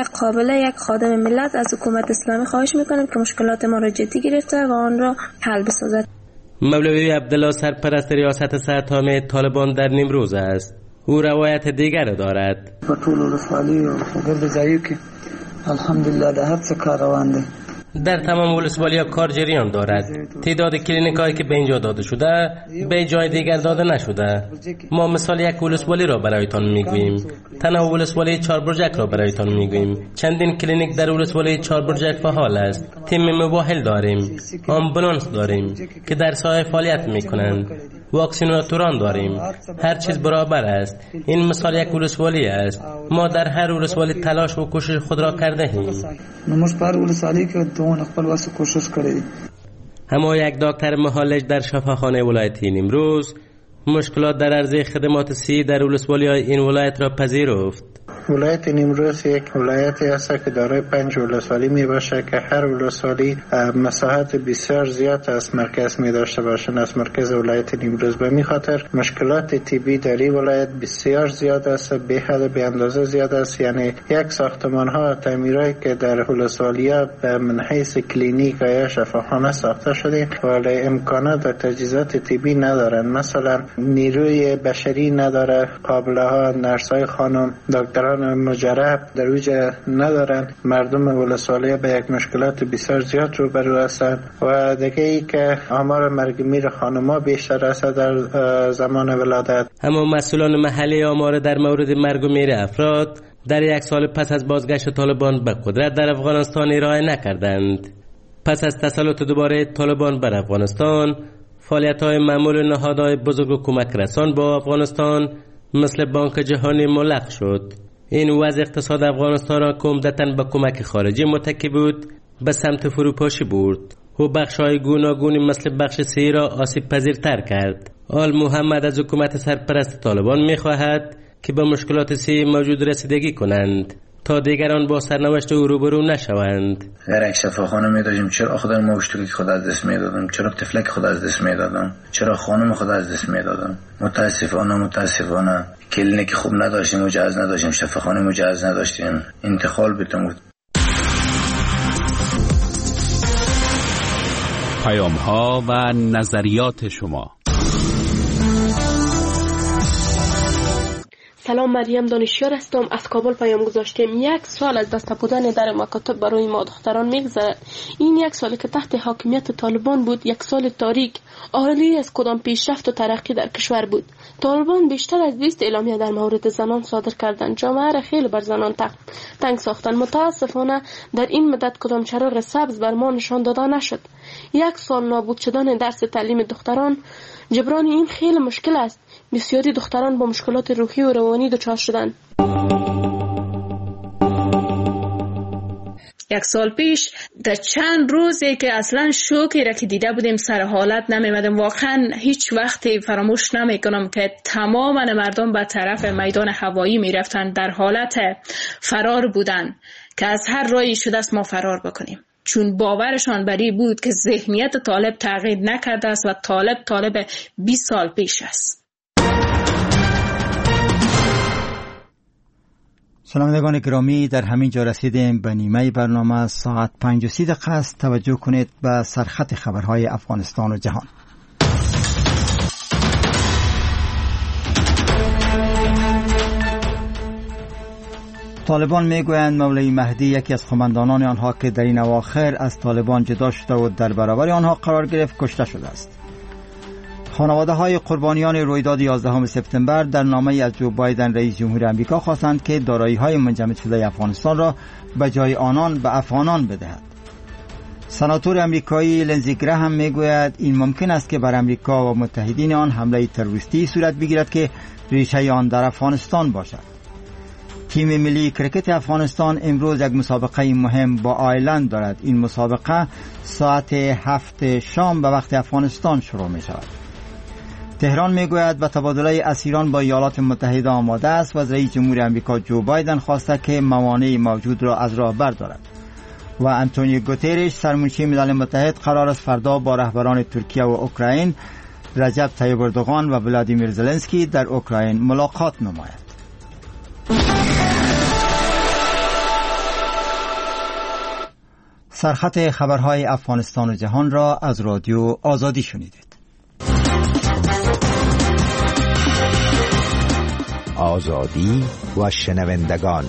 T: یک خادم ملت از حکومت اسلامی خواهش میکنیم که مشکلات ما را جدی گرفته و آن را حل بسازد.
Q: مولوی عبدالله سرپرست ریاست صحت عامه طالبان در نیمروز است. او روایت دیگر دارد.
U: په ټول ولسوالۍ او ګرد ځایو کې الحمدلله د هر څه کار روان دی.
Q: در تمام ولسوالی‌ها کار جریان دارد. تعداد کلینیکایی که به اینجا داده شده به جای دیگر داده نشده. ما مثال یک ولسوالی را برایتان میگوییم. تنها ولسوالی چهار برجک را برایتان میگوییم. چندین کلینیک در ولسوالی چهار برجک فعال است. تیم مباحل داریم. آمبولانس داریم که در ساحه فعالیت میکنند. واکسیناتوران داریم. هر چیز برابر است. این مثال یک ولسوالی است. ما در هر ولسوالی تلاش و کوشش خود را کرده ایم. اما یک دکتر معالج در شفاخانه ولایتی نیمروز مشکلات در عرضه خدمات صحی در ولسوالی‌های این ولایت را پذیرفت.
V: ولایت نیمروز یک ولایتی است که دارای 5 ولسوالی می باشه که هر ولسوالی مساحت بسیار زیاد از مرکز می داشته باشند از مرکز ولایت نیمروز. به این خاطر مشکلات طبی در این ولایت بسیار زیاد است، به حد به اندازه زیاد است. یعنی یک ساختمان ها تعمیرایی که در ولسوالی ها به من حیث کلینیک یا شفاخانه ساخته شده ولی امکانات و تجهیزات طبی ندارند. مثلا نیروی بشری نداره، قابله ها، نرسای خانم، دکتران مجرب در اوجه ندارن. مردم ولسوالی به یک مشکلات بسیار زیاد روبرو هستند و دیگه ای که آمار مرگ میر خانم‌ها بیشتر است در زمان ولادت.
Q: اما مسئولان محلی آمار در مورد مرگ و میر افراد در یک سال پس از بازگشت طالبان به قدرت در افغانستان ارائه نکردند. پس از تسلط دوباره طالبان بر افغانستان، فعالیت‌های معمول نهادهای بزرگ و کمک رسان با افغانستان مثل بانک جهانی ملغا شد. این وضع اقتصاد افغانستان را که عمدتاً به کمک خارجی متکی بود به سمت فروپاشی برد و بخش‌های گوناگونی مثل بخش صحی را آسیب پذیرتر کرد. آل محمد از حکومت سرپرست طالبان می‌خواهد که به مشکلات صحی موجود رسیدگی کنند تا دیگران با سرنوشت او روبرو نشوند.
D: اگر یک شفاخانه می‌داشتیم چرا خود مشترک خود از دست می‌دادم؟ چرا طفلک خود از دست می‌دادم؟ چرا خانم خود از دست می‌دادم؟ متاسفانه کلینیک خوب نداشتیم، مجهز نداشتیم، شفاخانه مجهز نداشتیم. انتقال بدیم.
E: پیام‌ها و نظریات شما.
W: سلام، مریم دانشیار هستم. از کابل پیام گذاشتیم. 1 سال از دست بودن در مکاتب برای ما دختران میگذرد. این 1 سالی که تحت حاکمیت طالبان بود 1 سال تاریک، آری از کدام پیشرفت و ترقی در کشور بود. طالبان بیشتر از 20 اعلامیه در مورد زنان صادر کردند، جامعه را خیلی بر زنان تنگ ساختند. متاسفانه در این مدت کدام چراغ سبز بر ما نشان داده نشد. 1 سال نابود شدن درس تعلیم دختران، جبران این خیلی مشکل است. بسیاری دختران با مشکلات روحی و روانی دچار شدند.
B: یک سال پیش در چند روزی که اصلا شوکی را که دیده بودیم سر حالت نمیمدیم. واقعا هیچ وقتی فراموش نمیکنم که تمام مردم به طرف میدان هوایی میرفتن، در حالت فرار بودن که از هر راهی شده است ما فرار بکنیم، چون باورشان بر این بود که ذهنیت طالب تغییر نکرده است و طالب 20 سال پیش است.
A: شنوندگان گرامی، در همین جا رسیدیم به نیمه برنامه. ساعت 5:30 است. توجه کنید به سرخط خبرهای افغانستان و جهان. طالبان میگویند مولوی مهدی یکی از قماندانان آنها که در این اواخر از طالبان جدا شده و در برابر آنها قرار گرفت کشته شده است. خانواده های قربانیان رویداد 11 سپتامبر در نامه از جو بایدن رئیس جمهور آمریکا خواستند که دارایی های منجمد شده افغانستان را به جای آنان به افغانان بدهد. سناتور آمریکایی لنزی گراهم میگوید این ممکن است که بر آمریکا و متحدین آن حمله تروریستی صورت بگیرد که ریشه آن در افغانستان باشد. تیم ملی کرکت افغانستان امروز یک مسابقه مهم با آیرلند دارد. این مسابقه ساعت 7 شام به وقت افغانستان شروع می شود. تهران میگوید به تبادله اسیران با ایالات متحده آماده است و رئیس جمهور آمریکا جو بایدن خواسته که موانع موجود را از راه بردارد. و انتونیو گوتریش سرمنشی ملل متحد قرار است فردا با رهبران ترکیه و اوکراین رجب طیب اردوغان و ولادیمیر زلنسکی در اوکراین ملاقات نماید. سرخط خبرهای افغانستان و جهان را از رادیو آزادی شنیدید.
C: آزادی و شنوندگان.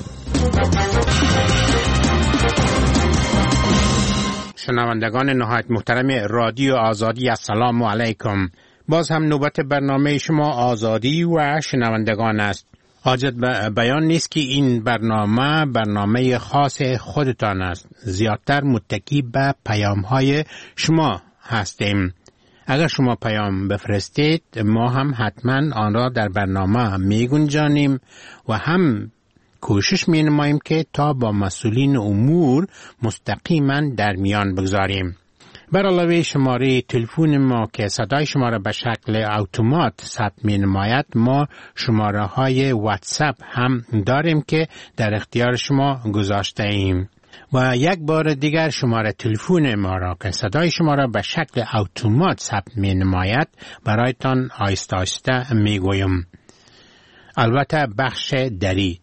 J: شنوندگان نهایت محترم رادیو آزادی، السلام علیکم. باز هم نوبت برنامه شما آزادی و شنوندگان است. حاجت بیان نیست که این برنامه خاص خودتان است. زیادتر متکی به پیام‌های شما هستیم. اگر شما پیام بفرستید ما هم حتما آن را در برنامه می گنجانیم و هم کوشش می نماییم که تا با مسئولین امور مستقیما در میان بگذاریم. بر علاوه شماره تلفن ما که صدای شما را به شکل اتومات ثبت می نماید، ما شماره های واتساپ هم داریم که در اختیار شما گذاشته ایم. و یک بار دیگر شماره تلفن ما را که صدای شما را به شکل اتومات ثبت می نماید برایتان آهسته آهسته می گویم. البته بخش دری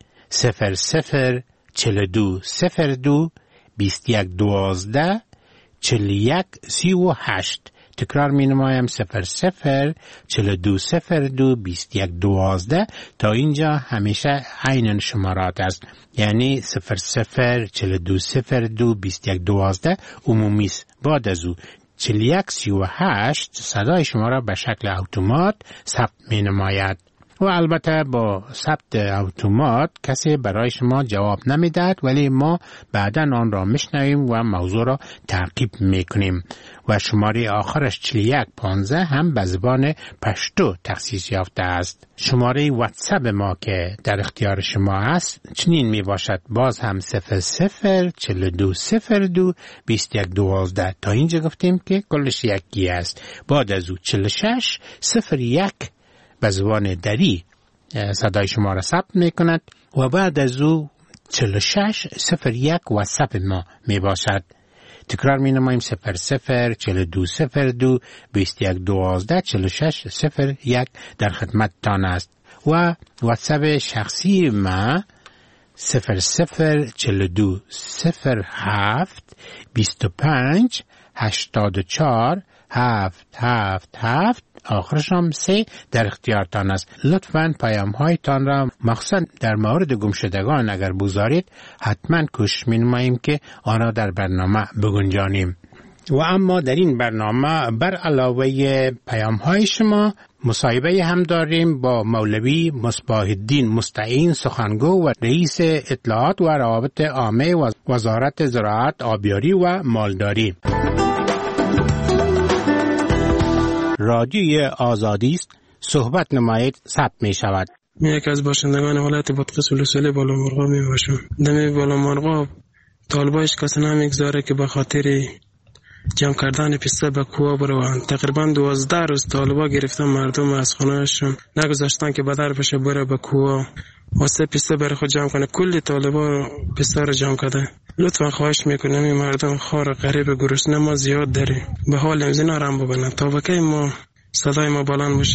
J: 0042 02 21 12 41 38. تکرار می نمایم 0042 02 21 12. تا اینجا همیشه عین شمارات است، یعنی 0042 02 21 12 عمومی است. بعد از او 41 38 صدای شما را به شکل اتومات ثبت می نماید. و البته با ثبت اتومات کسی برای شما جواب نمیدهد، ولی ما بعداً آن را میشنویم و موضوع را تعقیب میکنیم. و شماره آخرش 4115 هم به زبان پشتو تخصیص یافته است. شماره واتساپ ما که در اختیار شما است چنین می باشد، باز هم 0042 02 21 12. تا اینجا گفتیم که کلش یکی است. بعد از او 46 01 به زبان دری صدای شما را ثبت می کند و بعد از او 46 01 واتساپ ما می باشد. تکرار می نماییم 0042 02 21 12 46 01 در خدمت تان است. و واتساپ شخصی ما 0042 07 25 84 777 آخرش هم 3 در اختیارتان است. لطفاً پیام هایتان را مخصوصاً در مورد گمشدگان اگر بگذارید حتماً کوشش می‌نماییم که آن را در برنامه بگنجانیم. و اما در این برنامه بر علاوه پیام های شما مصاحبه هم داریم با مولوی مصباح الدین مستعین سخنگو و رئیس اطلاعات و روابط عامه و وزارت زراعت، آبیاری و مالداری. رادیوی آزادی است، صحبت نمایید، ثبت می شود.
X: یکی از باشندگان ولایت بادغیس ولسوالی بالامرغاب می باشم. دم بالامرغاب
I: طالبایش کسی نمیگذاره که به خاطر جمع کردن پسته به کوه بروند. تقریبا 12 روز طالبا گرفتن مردم از خانه‌شون، نگذاشتن که بدر بشه بره به کوه واسه پسته برای خود جمع کنه. کلی طالبا پسته رو جمع کرده. لطفا خواهش میکنم این مردم خار غریب گرسنه ما زیاد داریم، به حال امزینا رم ببینن تا وکی ما صدای ما بلند بشه.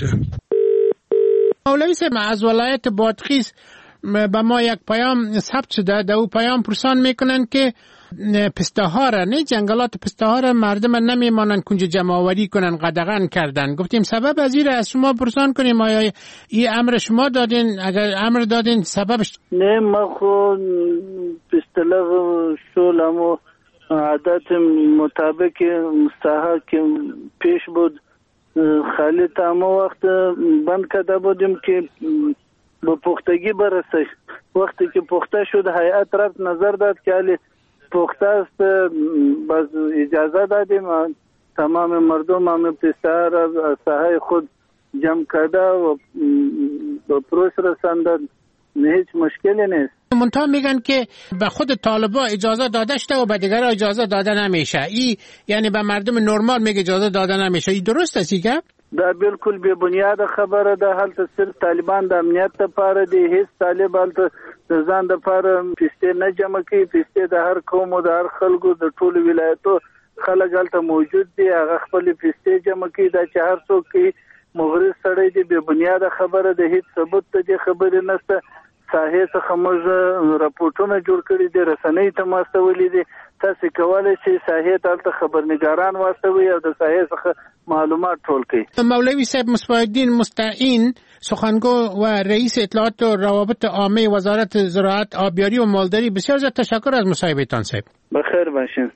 J: مولوی صاحب از ولایت بادغیس به ما یک پیام ثبت شده، در او پیام پرسان میکنن که پسته ها را، نه جنگلات پسته ها را مردم نمیمانن کنج جمع آوری کنن، قدغن کردن. گفتیم سبب از این از شما پرسان کنیم آیا این امر شما دادین؟ اگر امر دادین سببش؟
K: نه ما خود بستلق شولم و عادت مطابق مستحق که پیش بود خالی تمام وقت بند کرده بودیم که به پختگی برسه. وقتی که پخته شد هیئت رفت نظر داد که علی پخته است، باز اجازه دادیم تمام مردم هم پسته را از ساحه خود جمع کرده و به پروس رساندن. هیچ مشکلی نیست.
J: منتها میگن که به خود طالبا اجازه داده شده و به دیگرها اجازه داده نمیشه. این یعنی به مردم نرمال میگه اجازه داده نمیشه. این درست است که؟
K: دا بالکل بے بنیاد خبره ده. هلته صرف طالبان د امنیت لپاره دي. هیڅ طالب هلته د ځان لپاره پسته نه جمع کوي. پسته د هر قوم او د هر خلکو د ټولو ولایتو خلک هلته موجود دي. هغه خپل پسته جمع کوي. دا چې هر څوک کوي مغرض سړی دی. بے بنیاد خبره ده. هیڅ ثبوت ته دې خبرې نشته. ساحې څخه موږ راپورټونه جوړ کړي دي، رسنۍ ته واستولي دي. تاسو کولای شئ ساحې ته خبرنگاران واستوي او د ساحې څخه معلومات ټول کړئ.
J: مولوی صاحب مصباح الدین مستعین، سخنگو و رئیس اطلاعات و روابط عامه وزارت زراعت، آبیاری و مالداری، بسیار زیاد تشکر از مصاحبهتان صاحب.
K: بخیر باشین.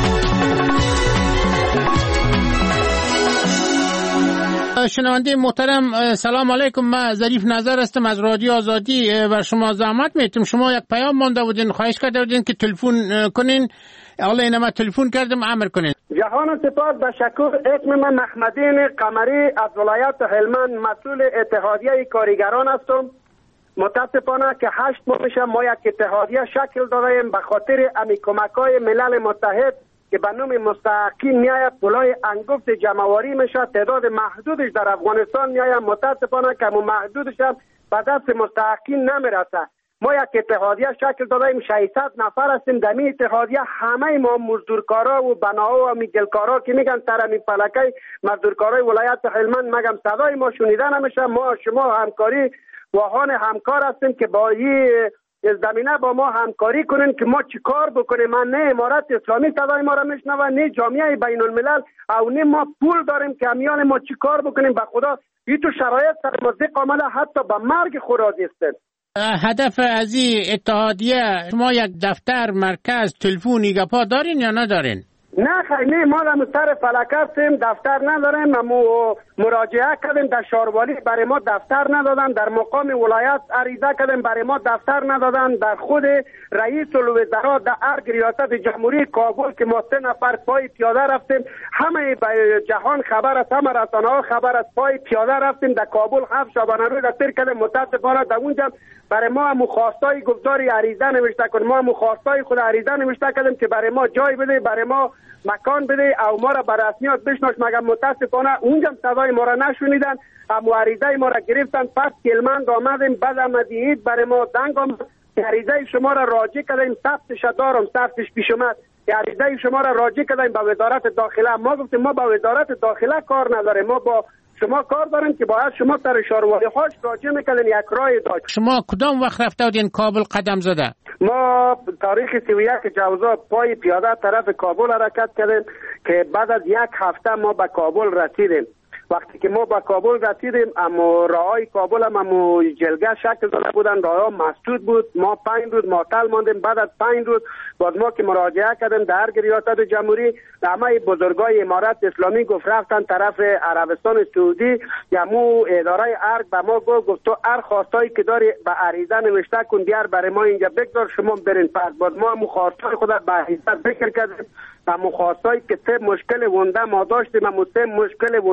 J: شنونده محترم سلام علیکم. من ظریف نظر هستم از رادیو آزادی و شما زحمت میتونم. شما یک پیام مانده بودین، خواهش کرده بودین که تلفن کنین. حالا اینم تلفن کردم، امر کنین.
M: جهان سپاس و شکر. اسم من محمدین قمری از ولایت هلمند، مسئول اتحادیه کارگران هستم. متاسفانه که 8 ماه میشه ما یک اتحادیه شکل دادیم به خاطر امی کمک‌های ملل متحد که به نام مستحقین میآید پولای انگفت جمع‌آوری میشه. تعداد محدودش در افغانستان میآید. متاسفانه که محدودش هم به دست مستحقین نمیرسه. ما یک اتحادیه شکل دادیم، 600 نفر هستیم. در این اتحادیه همه ما مزدورکارا و بناها و میگلکارا که میگن ترمی فلکه مزدورکارای ولایت هلمند، مگم صدای ما شنیده نمیشه. ما شما همکاری واهان همکار هستیم که با این زمینه با ما همکاری کنین که ما چی کار بکنیم. من نه امارت اسلامی صدای ما را میشنوه، نه جامعه بین الملل، او نه ما پول داریم که امیان ما چی کار بکنیم. به خدا این تو شرایط سر مزدق آمده حتی به مرگ خورازی است.
J: هدف از این اتحادیه شما یک دفتر، مرکز، تلفن، ایگپا دارین یا ندارین؟
M: نه خیلی نه، ما در مستر فلک هستیم، دفتر نداریم. ما مراجعه کردیم در شاروالی، برای ما دفتر ندادن. در مقام ولایت عریضه کردیم، برای ما دفتر ندادن. در خود رئیس الوزراء در ارگ ریاست جمهوری کابل که ما 3 نفر پای پیاده رفتیم، همه جهان خبر است، همه رسانه ها خبر است، پای پیاده رفتیم در کابل 7 شبانه روز تیر کردیم. متاسفانه در اونجا برای ما مخواستای گفتاری عریضه نوشته کنیم. ما مخواستای خود عریضه نوشته کردیم که برای ما جای بده، برای ما مکان بده او ما را بر رسمیات بشناس. مگر متاسفانه اونجا صدای ما را نشنیدن. اما عریضه ما را گرفتن. پس کلمند آمدیم، بعد آمدید برای ما دنگ آمد. عریضه شما را راجع کردیم، ثبتش دارم، ثبتش پیش اومد. عریضه شما را راجع کردیم به وزارت داخله. ما گفتیم ما با وزارت داخله کار نداریم، ما با شما کار داریم که باید شما سر شاروالی هاش راجع میکنین. یک رای داشت.
J: شما کدام وقت رفته بودین کابل قدم زده؟
M: ما تاریخ 31 جوزا پای پیاده طرف کابل حرکت کردیم که بعد از 1 هفته ما به کابل رسیدیم. وقتی که ما به کابل رسیدیم، اما راههای کابل هم جلگه شکل داده بودن، راهها مسدود بود. ما 5 روز معطل ماندیم. بعد از 5 روز باز ما که مراجعه کردیم در ریاست جمهوری، همه بزرگای امارت اسلامی گفت رفتن طرف عربستان سعودی. یمو اداره ارگ به ما گفت تو هر خواستایی که داری به عریضه نوشته کن بیار برای ما اینجا بگذار، شما برین. پس باز ما مخواستای خود به عریضه فکر کردیم. مخواستایی که 3 مشکل ونده ما داشتیم، 3 مشکل ونده را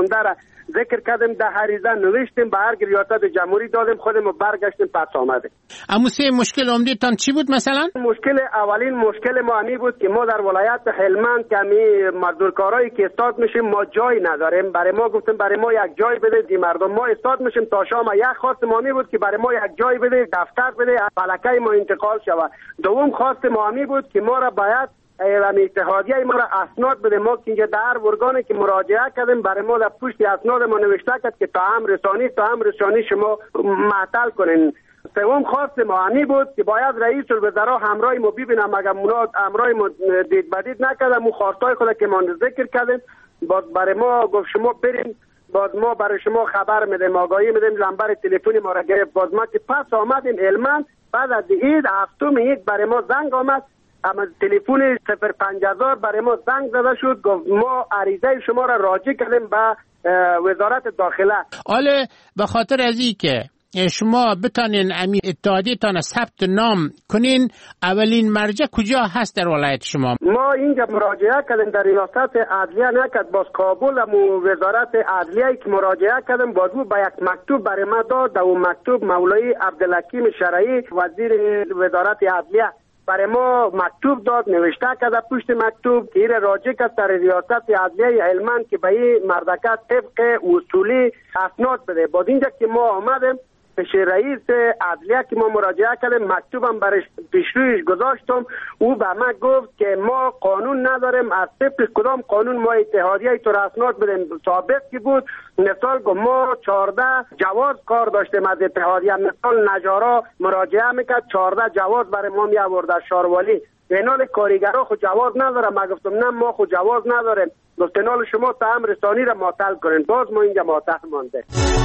M: ذکر کردیم، در عریضه نوشتیم، به هر ریاست جمهوری دادیم، خودمون برگشتیم پس آمدیم.
J: اما سه مشکل عمده‌تان چی بود مثلا؟
M: اولین مشکل ما همی بود که ما در ولایت هلمند که همی مزدورکارایی که استاد میشیم ما جای نداریم. برای ما گفتیم برای ما یک جای بده، مردم ما استاد میشیم تا شام. یک خواست ما همی بود که برای ما یک جای بده، دفتر بده، فلکه ما انتقال شود. دوم خواست ما همی بود که ما را باید اتحادیه ما را اسناد بده. ما که اینجا در ارگانی که مراجعه کردیم برای ما در پشت اسناد ما نوشته کرد که تا هم رسانی شما معطل کنین. سوم خواست ما همی بود که باید رئیس الوزراء همراه ما ببینم، اگر همراه ما دید بدید نکردم اون خواستای خود که ما ذکر کردیم، باز برای ما گفت شما بریم، باز ما برای شما خبر میدیم، آگاهی میدیم، نمبر تلفنی ما را گرفت. باز ما که پس آمدیم هلمند، بعد از عید هفتم عید برای ما زنگ آمد، اما تلفن 05000 برای ما زنگ زده شد، گفت ما عریضه شما را راجع کردیم به وزارت داخله.
J: حالا به خاطر از این که شما بتانین امی اتحادیتان ثبت نام کنین، اولین مرجع کجا هست در ولایت شما؟
M: ما اینجا مراجعه کردیم در ریاست عدلیه نکرد، باز کابل و وزارت عدلیه که مراجعه کردیم، باز با یک مکتوب برای ما داد. در اون مکتوب مولای عبدالحکیم شرعی وزیر وزارت عدلیه برای ما مکتوب داد، نوشته کرده پشت مکتوب که این راجع کرد در ریاست عدلیه هلمند که به این مردکت طبق اصولی اسناد بده. بعد اینجا که ما آمدیم پیش رئیس عدلیه که ما مراجعه کردیم، مکتوبم برش پیشرویش گذاشتم، او به ما گفت که ما قانون نداریم، از طبق کدام قانون ما اتحادیه تو اسناد بدیم. ثابت که بود، مثال گفت ما 14 جواز کار داشتیم از اتحادیه، مثال نجارا مراجعه میکرد 14 جواز برای ما می آورد از شاروالی. اینال کارگرها خود جواز ندارم. ما گفتم نه ما خود جواز نداریم. گفت اینال شما تهم رسانی را معطل کنین. باز ما اینجا معطل مانده.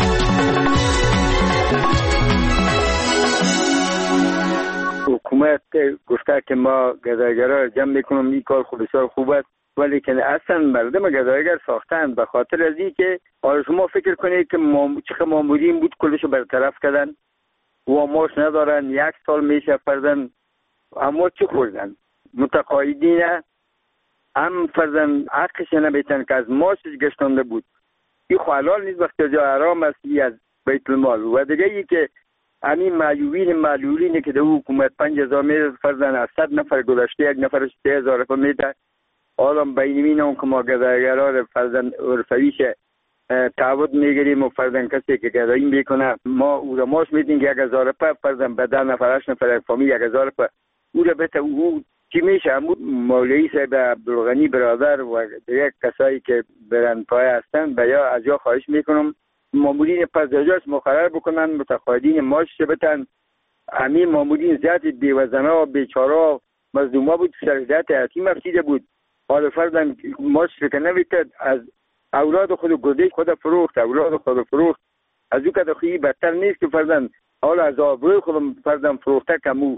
G: حکومت گفته که ما گدایگرها جمع میکنم، این کار خوب بسیار خوب است، ولی که اصلا مردم گدایگر ساختند. به خاطر از این که شما فکر کنید که چقدر مامورین بود کلشو برطرف کردن و ماش ندارن، 1 سال میشه فرزن اما چی خوردن؟ متقاعدین هم فرزن حقش نمیتن که از ماشش گشتانده بود. این حلال نیست وقتی جا حرام است از بیت المال. و دیگه ای که همین معلولینی که در حکومت 5000 میده فرزن از 100 نفر گذشته 1 نفرش 3000 میده. حالا بینمین اون که ما گدایگرها فرزن عرفویش تعهد میگیریم و فرزن کسی که گدایی میکنه ما او را ماش میدیم که 1000 فرزن به 10 نفر 8 نفر یک فامیل 1000 او را بته او چی میشه؟ همون مولوی صاحب عبدالغنی برادر و دیگه کسایی که برن پای هستن به یا از یا خواهش میکنم مامورین پزاجاش مقرر بکنن، متقاعدین ماش بتن. همین مامورین زیادی بیوزنا و بیچارا مظلوما بود، شرایط یتیم افتیده بود. حالا فردن ماش فکر نویتد از اولاد خود گذشت خود فروخت، اولاد خود فروخت. از او که دخویی بدتر نیست که فردن حالا از آبروی خود فردن فروخته کمو.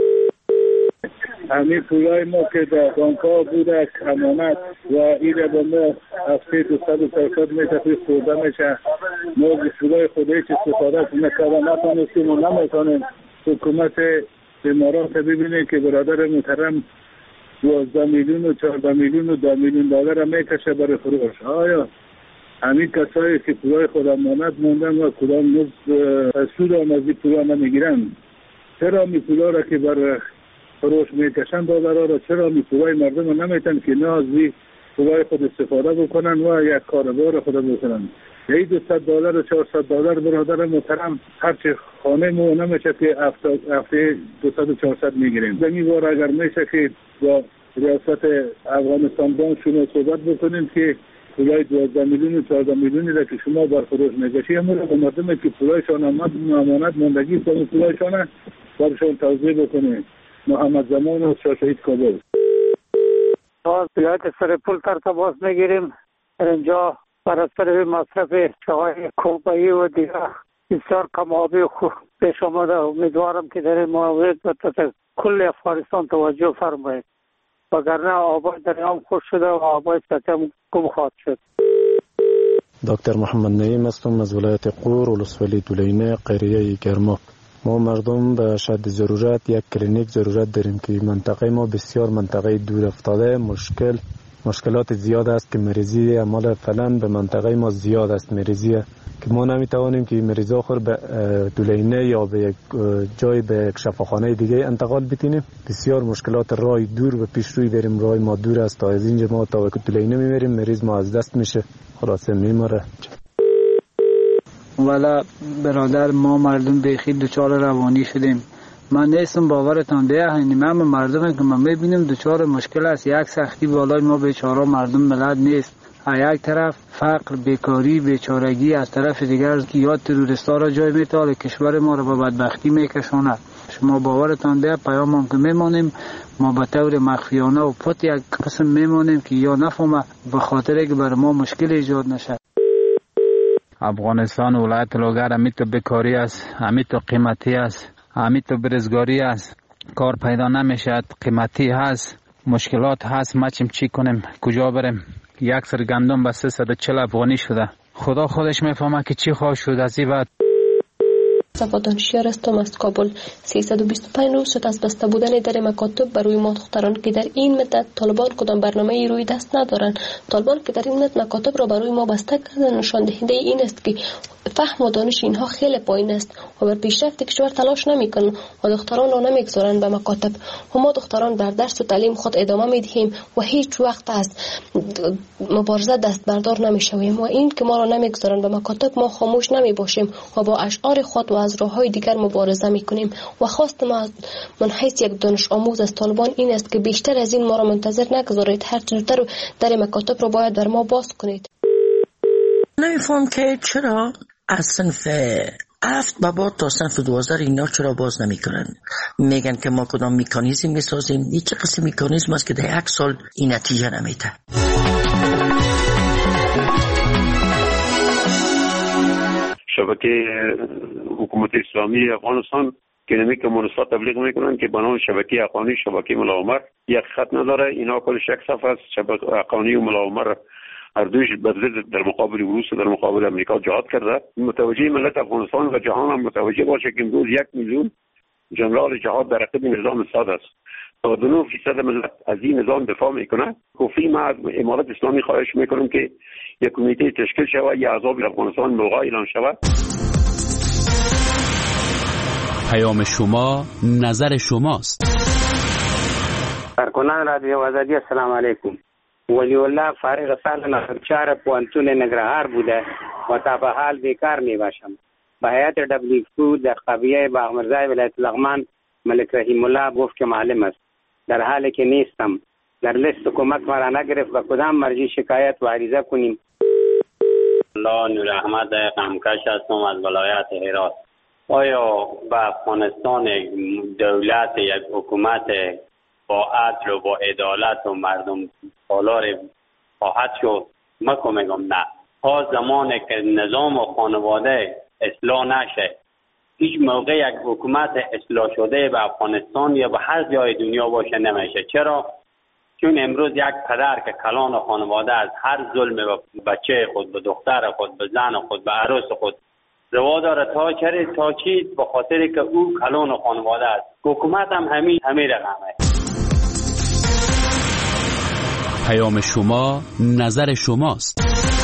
N: همین پولای ما که در بانک‌ها بوده امانت و این را به ما هفته 200 میتفید خورده میشه. ما پولای خود هیچ استفاده نکرده نتانستیم و نمیتونیم. حکومت امارات ببینه که برادر محترم 12 میلیون و 14 میلیون و 2 میلیون دلار میکشه برای فروش. آیا همین کسایی که پولای خود امانت موندن و کدام سود هم از این پولا نمیگیرن؟ چرا می پولا را که بر فروش میکشن دلار را چرا می پولای مردم را نمیتن که نه از این پولای خود استفاده بکنن و یک کاربار خود بکنن؟ یه $200 و $400 برادر محترم هرچی خانه مو نمیشه که هفته 200-400 میگیریم. زمین بار اگر میشه که با ریاست افغانستان بانک شما صحبت بکنیم که پولای 12 میلیون و 14 میلیونی را که شما بر فروش میکشی همون را به مردم که پولایشان امانت ماندگی کنید پولایشان برشان توضیح بکنید. محمد زمان و شاهد کابل.
O: از ولایت سرپل تماس میگیریم. اینجا بر اثر مصرف چای کوبایی و دیگر بسیار کم آبی خوب پیش آمده. امیدوارم که در این مورد کل افغانستان توجه فرمایید وگرنه آبای دریام خوش شده و آبای سطح کم خواهد شد.
X: دکتر محمد نعیم هستم از ولایت قور ولسوالی دولینه قریه گرماب. ما مردم به شدت ضرورت یک کلینیک ضرورت داریم که منطقه ما بسیار منطقه دور افتاده، مشکل مشکلات زیاد است که مریضی مال فعلا به منطقه ما زیاد است مریضی که ما نمیتوانیم که مریضا خود به دولینه یا به یک جای به یک شفاخانه دیگه انتقال بتینیم. بسیار مشکلات راه دور و پیش روی بریم، راه ما دور است، تا از اینجا ما تا دولینه میبریم مریض ما از دست میشه، خلاصه میمره.
U: والا برادر ما مردم بخیر دچار روانی شدیم. من نیستم باورتان بیاین، من مردم که من میبینیم دچار مشکل است، یک سختی بالای ما بیچاره مردم ملت نیست. یک طرف فقر، بیکاری، بیچارگی، از طرف دیگر یا تروریستا را جای میتاله، کشور ما را به بدبختی میکشاند. شما باورتان بیا پیام هم که میمانیم ما به طور مخفیانه و پت یک قسم میمانیم که یا نفهمه به خاطر که بر ما مشکل ایجاد نشه.
F: افغانستان ولایت لوگر همی تو بیکاری است، همی تو قیمتی است، همی تو برزگاری است، کار پیدا نمیشد، قیمتی هست، مشکلات هست، ما چی کنیم، کجا بریم؟ یک سر گندم به 340 افغانی شده. خدا خودش میفهمه که چی خواهد شد از این بعد.
W: صفا دانشیار هستم از کابل. 325 روز شد از بسته بودن در مکاتب برای ما دختران که در این مدت طالبان کدام برنامه روی دست ندارند. طالبان که در این مدت مکاتب را برای ما بسته کردن نشان دهنده این است که فهم و دانش اینها خیلی پایین است و بر پیشرفت کشور تلاش نمیکنند و دختران را نمیگذارند به مکاتب. و ما دختران در درس و تعلیم خود ادامه میدهیم و هیچ وقت از مبارزه دست بردار نمیشویم و این که ما را نمیگذارند به مکاتب ما خاموش نمیباشیم و با اشعار خود و از راه‌های دیگر مبارزه میکنیم. و خواست ما من حیث یک دانش آموز از طالبان این است که بیشتر از این ما را منتظر نگذارید، هر زودتر در مکاتب را باید بر ما باز کنید.
H: نمیفهم که چرا از صنف 7 به بعد تا صنف 12 اینا چرا باز نمیکنن؟ میگن که ما کدام مکانیزم میسازیم. این چه قسم مکانیزم است که در یک سال این نتیجه نمیده؟
L: شبکه حکومت اسلامی افغانستان که نمی کمونیست‌ها تبلیغ میکنن که بنام شبکه حقانی شبکه ملاعمر یک خط نداره. اینا کلش یک صفحه است. شبکه حقانی و ملاعمر هر دویش در مقابل روس و در مقابل امریکا جهاد کرده. متوجه ملت افغانستان و جهان هم متوجه باشه که امروز 1 میلیون جنرال جهاد در رقب نظام اسد است. 99% ملت از این نظام دفاع میکنه. گفتی ما از امارت اسلامی خواهش میکنم که یک کمیته تشکیل شود، یا عذاب افغانستان ملغا اعلان شود.
E: پیام شما نظر شماست.
P: کارکنان رادیو آزادی السلام علیکم. ولی الله فارغ سال نخرچار پوانتون نگرهار بوده و تا به حال بیکار می باشم. به هیئت دبلیو در قبیه باغمرزای ولایت لغمان ملک رحیم الله گفت که معلم است، در حالی که نیستم. در لیست کمک مرا نگرفت و کدام مرجع شکایت و عریضه کنیم؟
Y: الله نور احمد قمکش هستم از ولایت هرات. آیا به افغانستان دولت یک حکومت با عدل و با عدالت و مردم سالار خواهد شد؟ من میگم نه. تا زمانی که نظام و خانواده اصلاح نشه، هیچ موقع یک حکومت اصلاح شده به افغانستان یا به هر جای دنیا باشه نمیشه. چرا؟ چون امروز یک پدر که کلان خانواده از هر ظلم به بچه خود، به دختر خود، به زن خود، به عروس خود روا داره تا چی؟ به خاطر که او کلان خانواده است. حکومت هم همین رقمه.
E: پیام شما نظر شماست.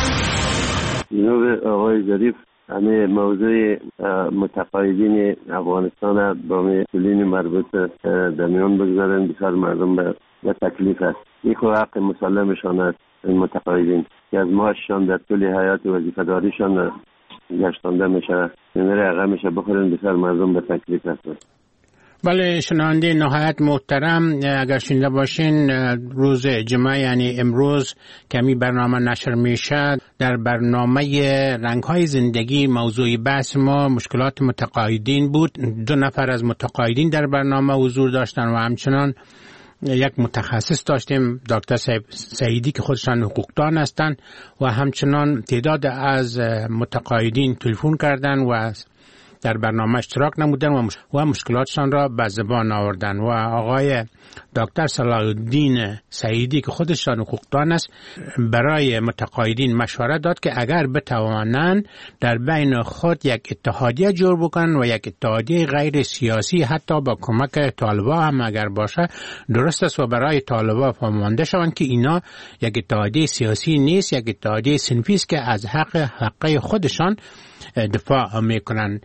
Z: جناب آقای ظریف، همه موضوع متقاعدین افغانستان با مسئولین مربوط در میان بگذارن. بسیار مردم به تکلیف است. این خود حق مسلمشان است. این متقاعدین که از معاششان در طول حیات وظیفه‌داریشان گشتانده میشه، این رقم میشه بخورن. بسیار مردم به تکلیف است.
J: بله شنونده نهایت محترم، اگر شنیده باشین روز جمعه یعنی امروز کمی برنامه نشر میشه. در برنامه رنگ‌های زندگی موضوع بحث ما مشکلات متقاعدین بود. 2 نفر از متقاعدین در برنامه حضور داشتن و همچنان یک متخصص داشتیم، دکتر سعیدی که خودشان حقوقدان هستند و همچنان تعداد از متقاعدین تلفن کردن و در برنامه اشتراک نمودن و مشکلاتشان را به زبان آوردن. و آقای دکتر صلاح الدین سعیدی که خودشان حقوقدان است برای متقاعدین مشورت داد که اگر بتوانند در بین خود یک اتحادیه جور بکنن و یک اتحادیه غیر سیاسی حتی با کمک طالبا هم اگر باشه درست است و برای طالبا فهمانده شوند که اینا یک اتحادیه سیاسی نیست، یک اتحادیه صنفی است که از حق خودشان دفاع میکنن.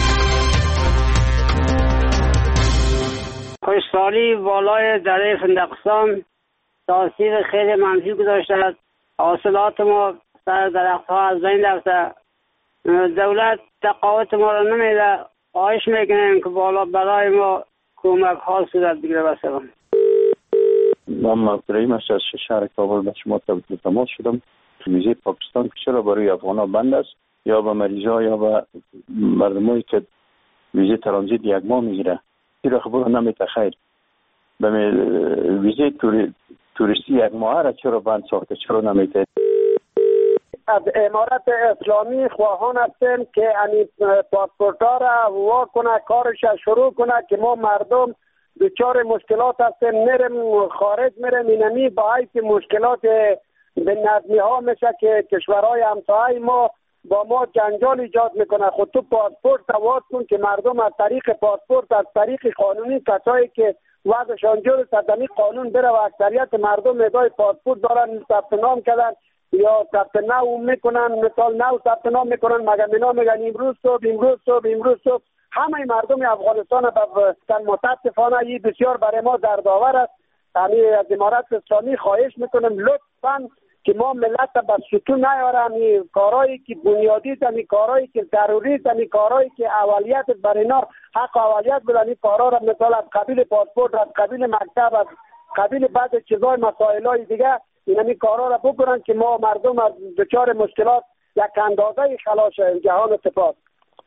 D: خشکسالی بالای دره فندقستان تاثیر خیلی منفی گذاشته است. حاصلات ما سر درختها از بین رفته. دولت تقاعد ما را نمیده. خواهش میکنیم که بالا برای ما کمک ها صورت بگیره. بسیارم
Q: من مبتریم از شهر کابل به شما تماس شدم. ویزه پاکستان چرا برای افغان بند است یا به مریضا یا به مردمایی که ویزه ترانزیت یک ماه میگیره این خبر نمیده. خیر به ویزه توریستی یک ماه را چرا بند ساخته، چرا نمیده؟
M: از امارت اسلامی خواهان هستیم که این پاسپورت ها را وا کنه، کارش شروع کنه که ما مردم دچار مشکلات هستیم، میرم خارج میرم اینمی با حیث مشکلات به نظمی ها میشه که کشورهای همسایه ما با ما جنجال ایجاد میکنه. خود تو پاسپورت واز کن که مردم از طریق پاسپورت، از طریق قانونی کسایی که وضعشان جور صدمی قانون بره و اکثریت مردم ادای پاسپورت دارن ثبت نام کردن یا ثبت نو میکنن، مثال نو ثبت نام میکنن مگر اینا میگن امروز صبح همه مردم افغانستان به متاسفانه این بسیار برای ما دردآور است. همین از امارت اسلامی خواهش میکنم لطفاً که ما ملت به ستون نیارم، این کارهایی که بنیادی است، این کارهایی که ضروری است، این کارهایی که اولیت برای اینا حق اولیت بدن، این کارها را مثلا از قبیل پاسپورت، از قبیل مکتب، از قبیل بعض چیزای مسائلای دیگه این کارها را بکنن که ما مردم از دچار مشکلات یک اندازه خلاص جهان سپاس.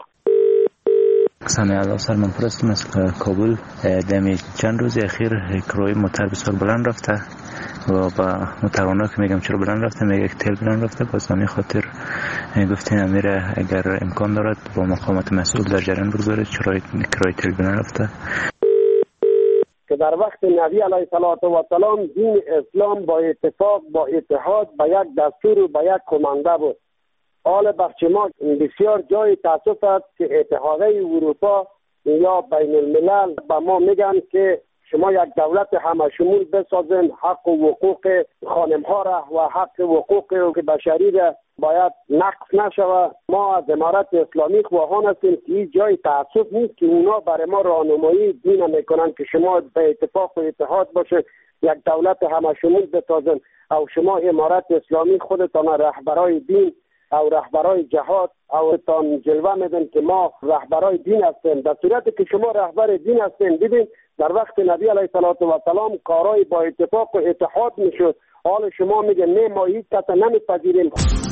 R: سلام سلمان پرستم از کابل. دمی چند روز اخیر کرای موتر بسیار بلند رفته و با متوانا که میگم چرا بلند رفته، میگه تل بلند رفته. باز همین خاطر گفتین امیره اگر امکان دارد با مقامات مسئول در جریان بگذاره چرا کرای تل بلند رفته.
M: که در وقت نبی علیه السلام دین اسلام با اتفاق با اتحاد با یک دستور و با یک کمانده بود. حال بخش ما بسیار جای تاسف است که اتحادیه اروپا یا بین الملل با ما میگن که شما یک دولت همه شمول بسازین، حق و حقوق خانم ها را و حق و حقوق بشری را باید نقص نشود. ما از امارت اسلامی خواهان هستیم که این جای تعصب نیست که اونا برای ما راهنمایی دین میکنن که شما به اتفاق و اتحاد باشه یک دولت همه شمول بسازین او شما امارت اسلامی خودتان رهبرای دین او رهبرای جهاد او تان جلوه میدن که ما رهبرای دین هستیم. در صورتی که شما رهبر دین هستیم ببین در وقت نبی علیه السلام کارای با اتفاق و اتحاد میشد، حال شما میگه نه ما هیچ کس نمیپذیریم.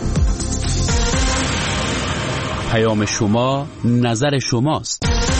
E: پیام شما نظر شماست.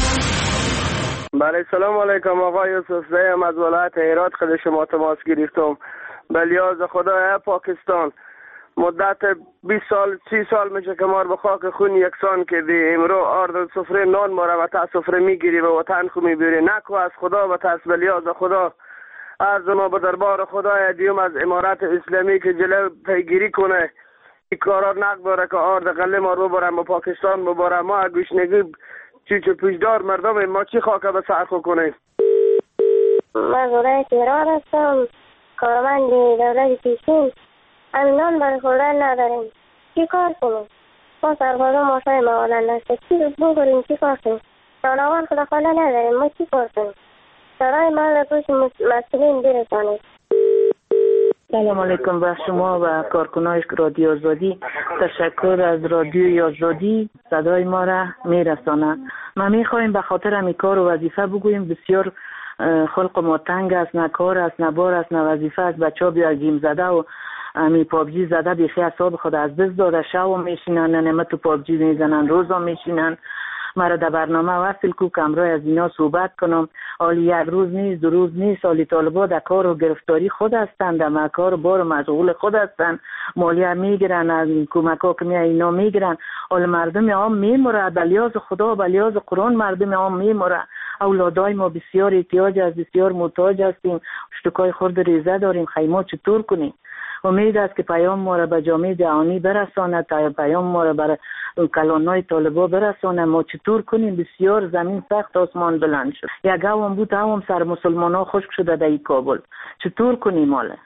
S: بله سلام علیکم آقای یوسف زیم از ولایت هرات خیلی شما تماس گرفتم. به لیاز خدای پاکستان مدت 20 سال 30 سال میشه که ما به خاک خون یکسان کردی. امرو آرد سفره نان ما را و تا سفره میگیری و وطن خو میبری نکو از خدا و ترس به لیاز خدا از ما به دربار خدای دیوم از امارت اسلامی که جلو پیگیری کنه این کارا نقداره که آرد قله ما رو ببرم و پاکستان ببرم. ما گوشنگی چیچه پیشدار مردم ما چی خاکه به سرخو کنه.
T: من ولایت ایران هستم، کارمند دولت پیشین. امینان برای خوردن نداریم، چی کار کنیم؟ ما سربازا ماشای موالن نشته چی رو بگریم چی کار کنیم؟ جانوان خدا خاله نداریم ما چی کار کنیم؟ سرای ما را توش مسئولین برسانید.
V: سلام علیکم به شما و کارکنای رادیو آزادی. تشکر از رادیو آزادی صدای ما را میرسانه. ما میخوایم به خاطر همی کار و وظیفه بگوییم بسیار خلق ما تنگ است، نه کار است نه بار است نه وظیفه است. بچه ها بیا گیم زده و امی پابجی زده بیخی اصاب خود از دست داده، شو میشینن نمه تو پابجی میزنن، روزا میشینن مرا در برنامه وصل کو کمرای از اینا صحبت کنم. حالی یک روز نیست، دو روز نیست، حالی طالبا در کار و گرفتاری خود هستند، در مکار و بار مشغول خود هستند، مالیه میگیرن، از کمک ها که اینا میگیرن. حال مردم عام میموره، بلیاز خدا، بلیاز قرآن مردم عام میموره. اولادای ما بسیار احتیاج است، بسیار محتاج هستیم، اشتکای خورد ریزه داریم، خیمه چطور کنیم؟ امید است که پیام ما را به جامعه جهانی برساند، پیام ما را بر کلانای طالبا برساند. ما چطور کنیم؟ بسیار زمین سخت، آسمان بلند شد. یک هم بود، هم سر مسلمان ها خشک شده در کابل. چطور کنیم حالا؟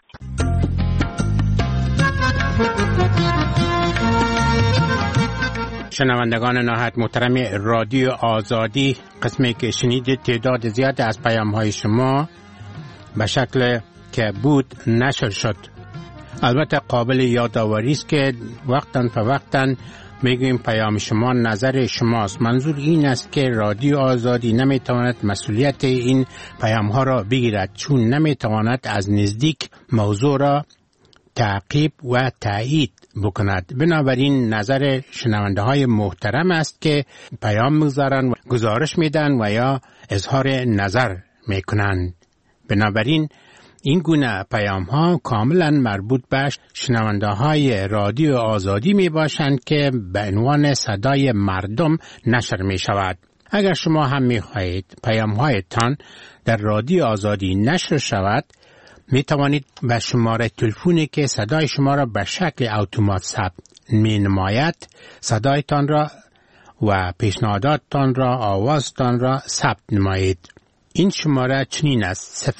J: شنوندگان نهایت محترم رادیو آزادی، قسمی که شنیدید تعداد زیاد از پیام های شما به شکل که بود نشر شد. البته قابل یادآوری است که وقتاً فوقتاً میگویم پیام شما نظر شماست. منظور این است که رادیو آزادی نمیتواند مسئولیت این پیام ها را بگیرد، چون نمیتواند از نزدیک موضوع را تعقیب و تایید بکند. بنابراین نظر شنونده های محترم است که پیام میگذارند و گزارش میدن و یا اظهار نظر میکنند. بنابراین این گونه پیام ها کاملا مربوط به شنونده های رادیو آزادی می باشند که به عنوان صدای مردم نشر می شود. اگر شما هم می خواهید پیام هایتان در رادیو آزادی نشر شود، می توانید به شماره تلفنی که صدای شما را به شکل اتومات ثبت می نماید صدایتان را و پیشنهاداتتان را، آوازتان را ثبت نمایید. این شماره چنین است: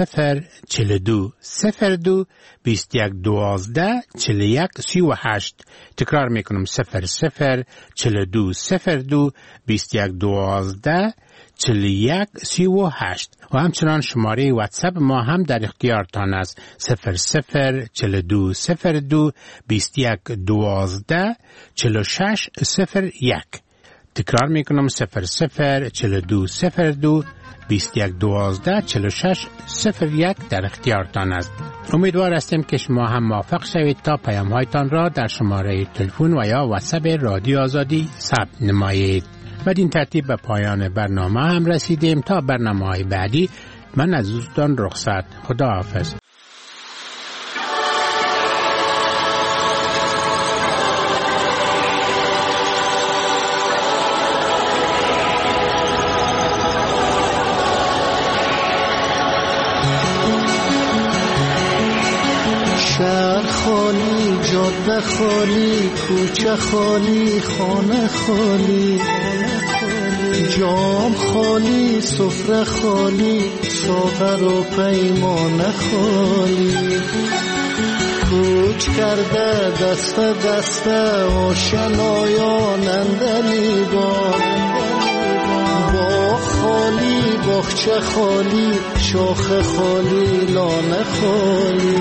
J: 004202 2112 41 38. تکرار میکنم: 004202 2112 41 38. و همچنان شماره واتساپ ما هم در اختیارتان است: 004202 2112 46 01. تکرار میکنم: 004202 2112 46 01 در اختیارتان است. امیدوار هستیم که شما هم موافق شوید تا پیام هایتان را در شماره تلفن و یا واتساپ رادیو آزادی ثبت نمایید. بدین ترتیب به پایان برنامه هم رسیدیم. تا برنامه های بعدی من از دوستان رخصت. خدا حافظ.
A: شهر خالی، جاده خالی، کوچه خالی، خانه خالی، جام خالی، سفره خالی، ساغر و پیمانه خالی. کوچ کرده دست دست آشنایان اندلیبان، باغ خالی، باغچه خالی، شاخ خالی، لانه خالی.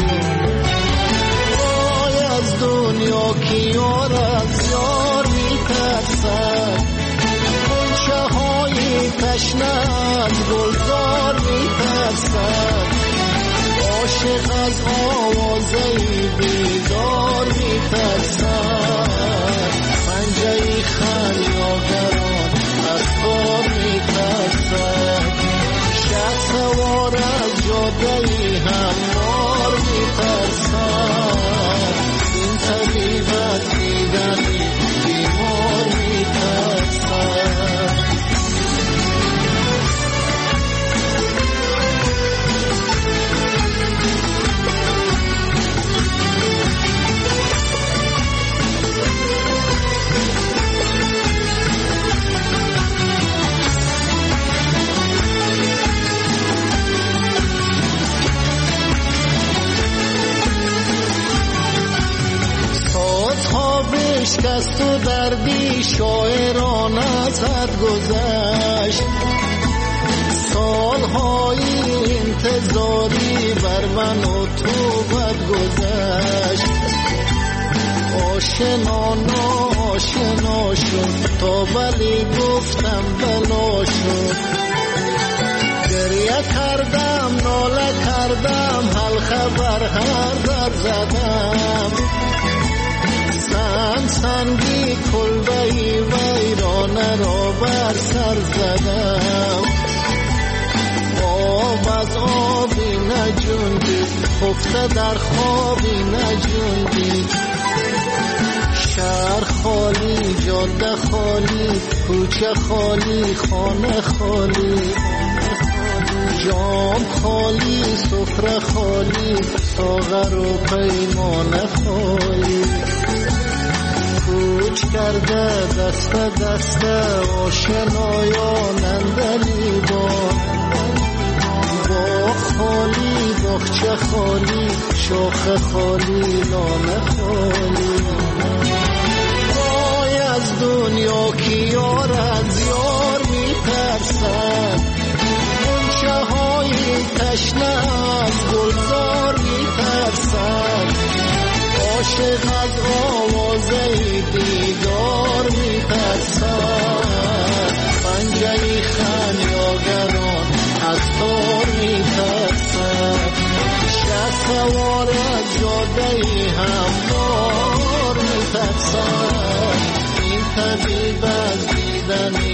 A: دنیا کی یار از یار میترسد، گلچه های تشنه از گلزار میترسد، عاشق از آوازه بیدار میترسد، پنجه خلیاگران از کار میترسد، شب سوار از جاده هموار میترسد، طبیبت دیدنی بیمار میترسد. شکست و دردی شاعران ازت گذشت، سالهای انتظاری بر من و تو بد گذشت، آشنا ناشنا شد تا بلی گفتم بلا شد، گریه کردم ناله کردم حل خبر هر در زدم، سنگی کلبهی ویرانه را بر سر زدم. آب از آبی نجوندید، خفته در خوابی نجوندید. شهر خالی، جاده خالی، کوچه خالی، خانه خالی. جام خالی، سفره خالی، ساغر و پیمانه خالی. کوچ کرده دست دست آشنایان اندلیبان. باغ خالی، باغچه خالی، شاخه خالی، لانه خالی. وای از دنیا که یار از یار میترسد، غنچه های تشنه از گلزار میترسد. عاشق از آوازه دیدار میترسد، پنجه خمیازگران از تار میترسد. شه سوار از جاده هموار میترسد، این طبیب از دیدن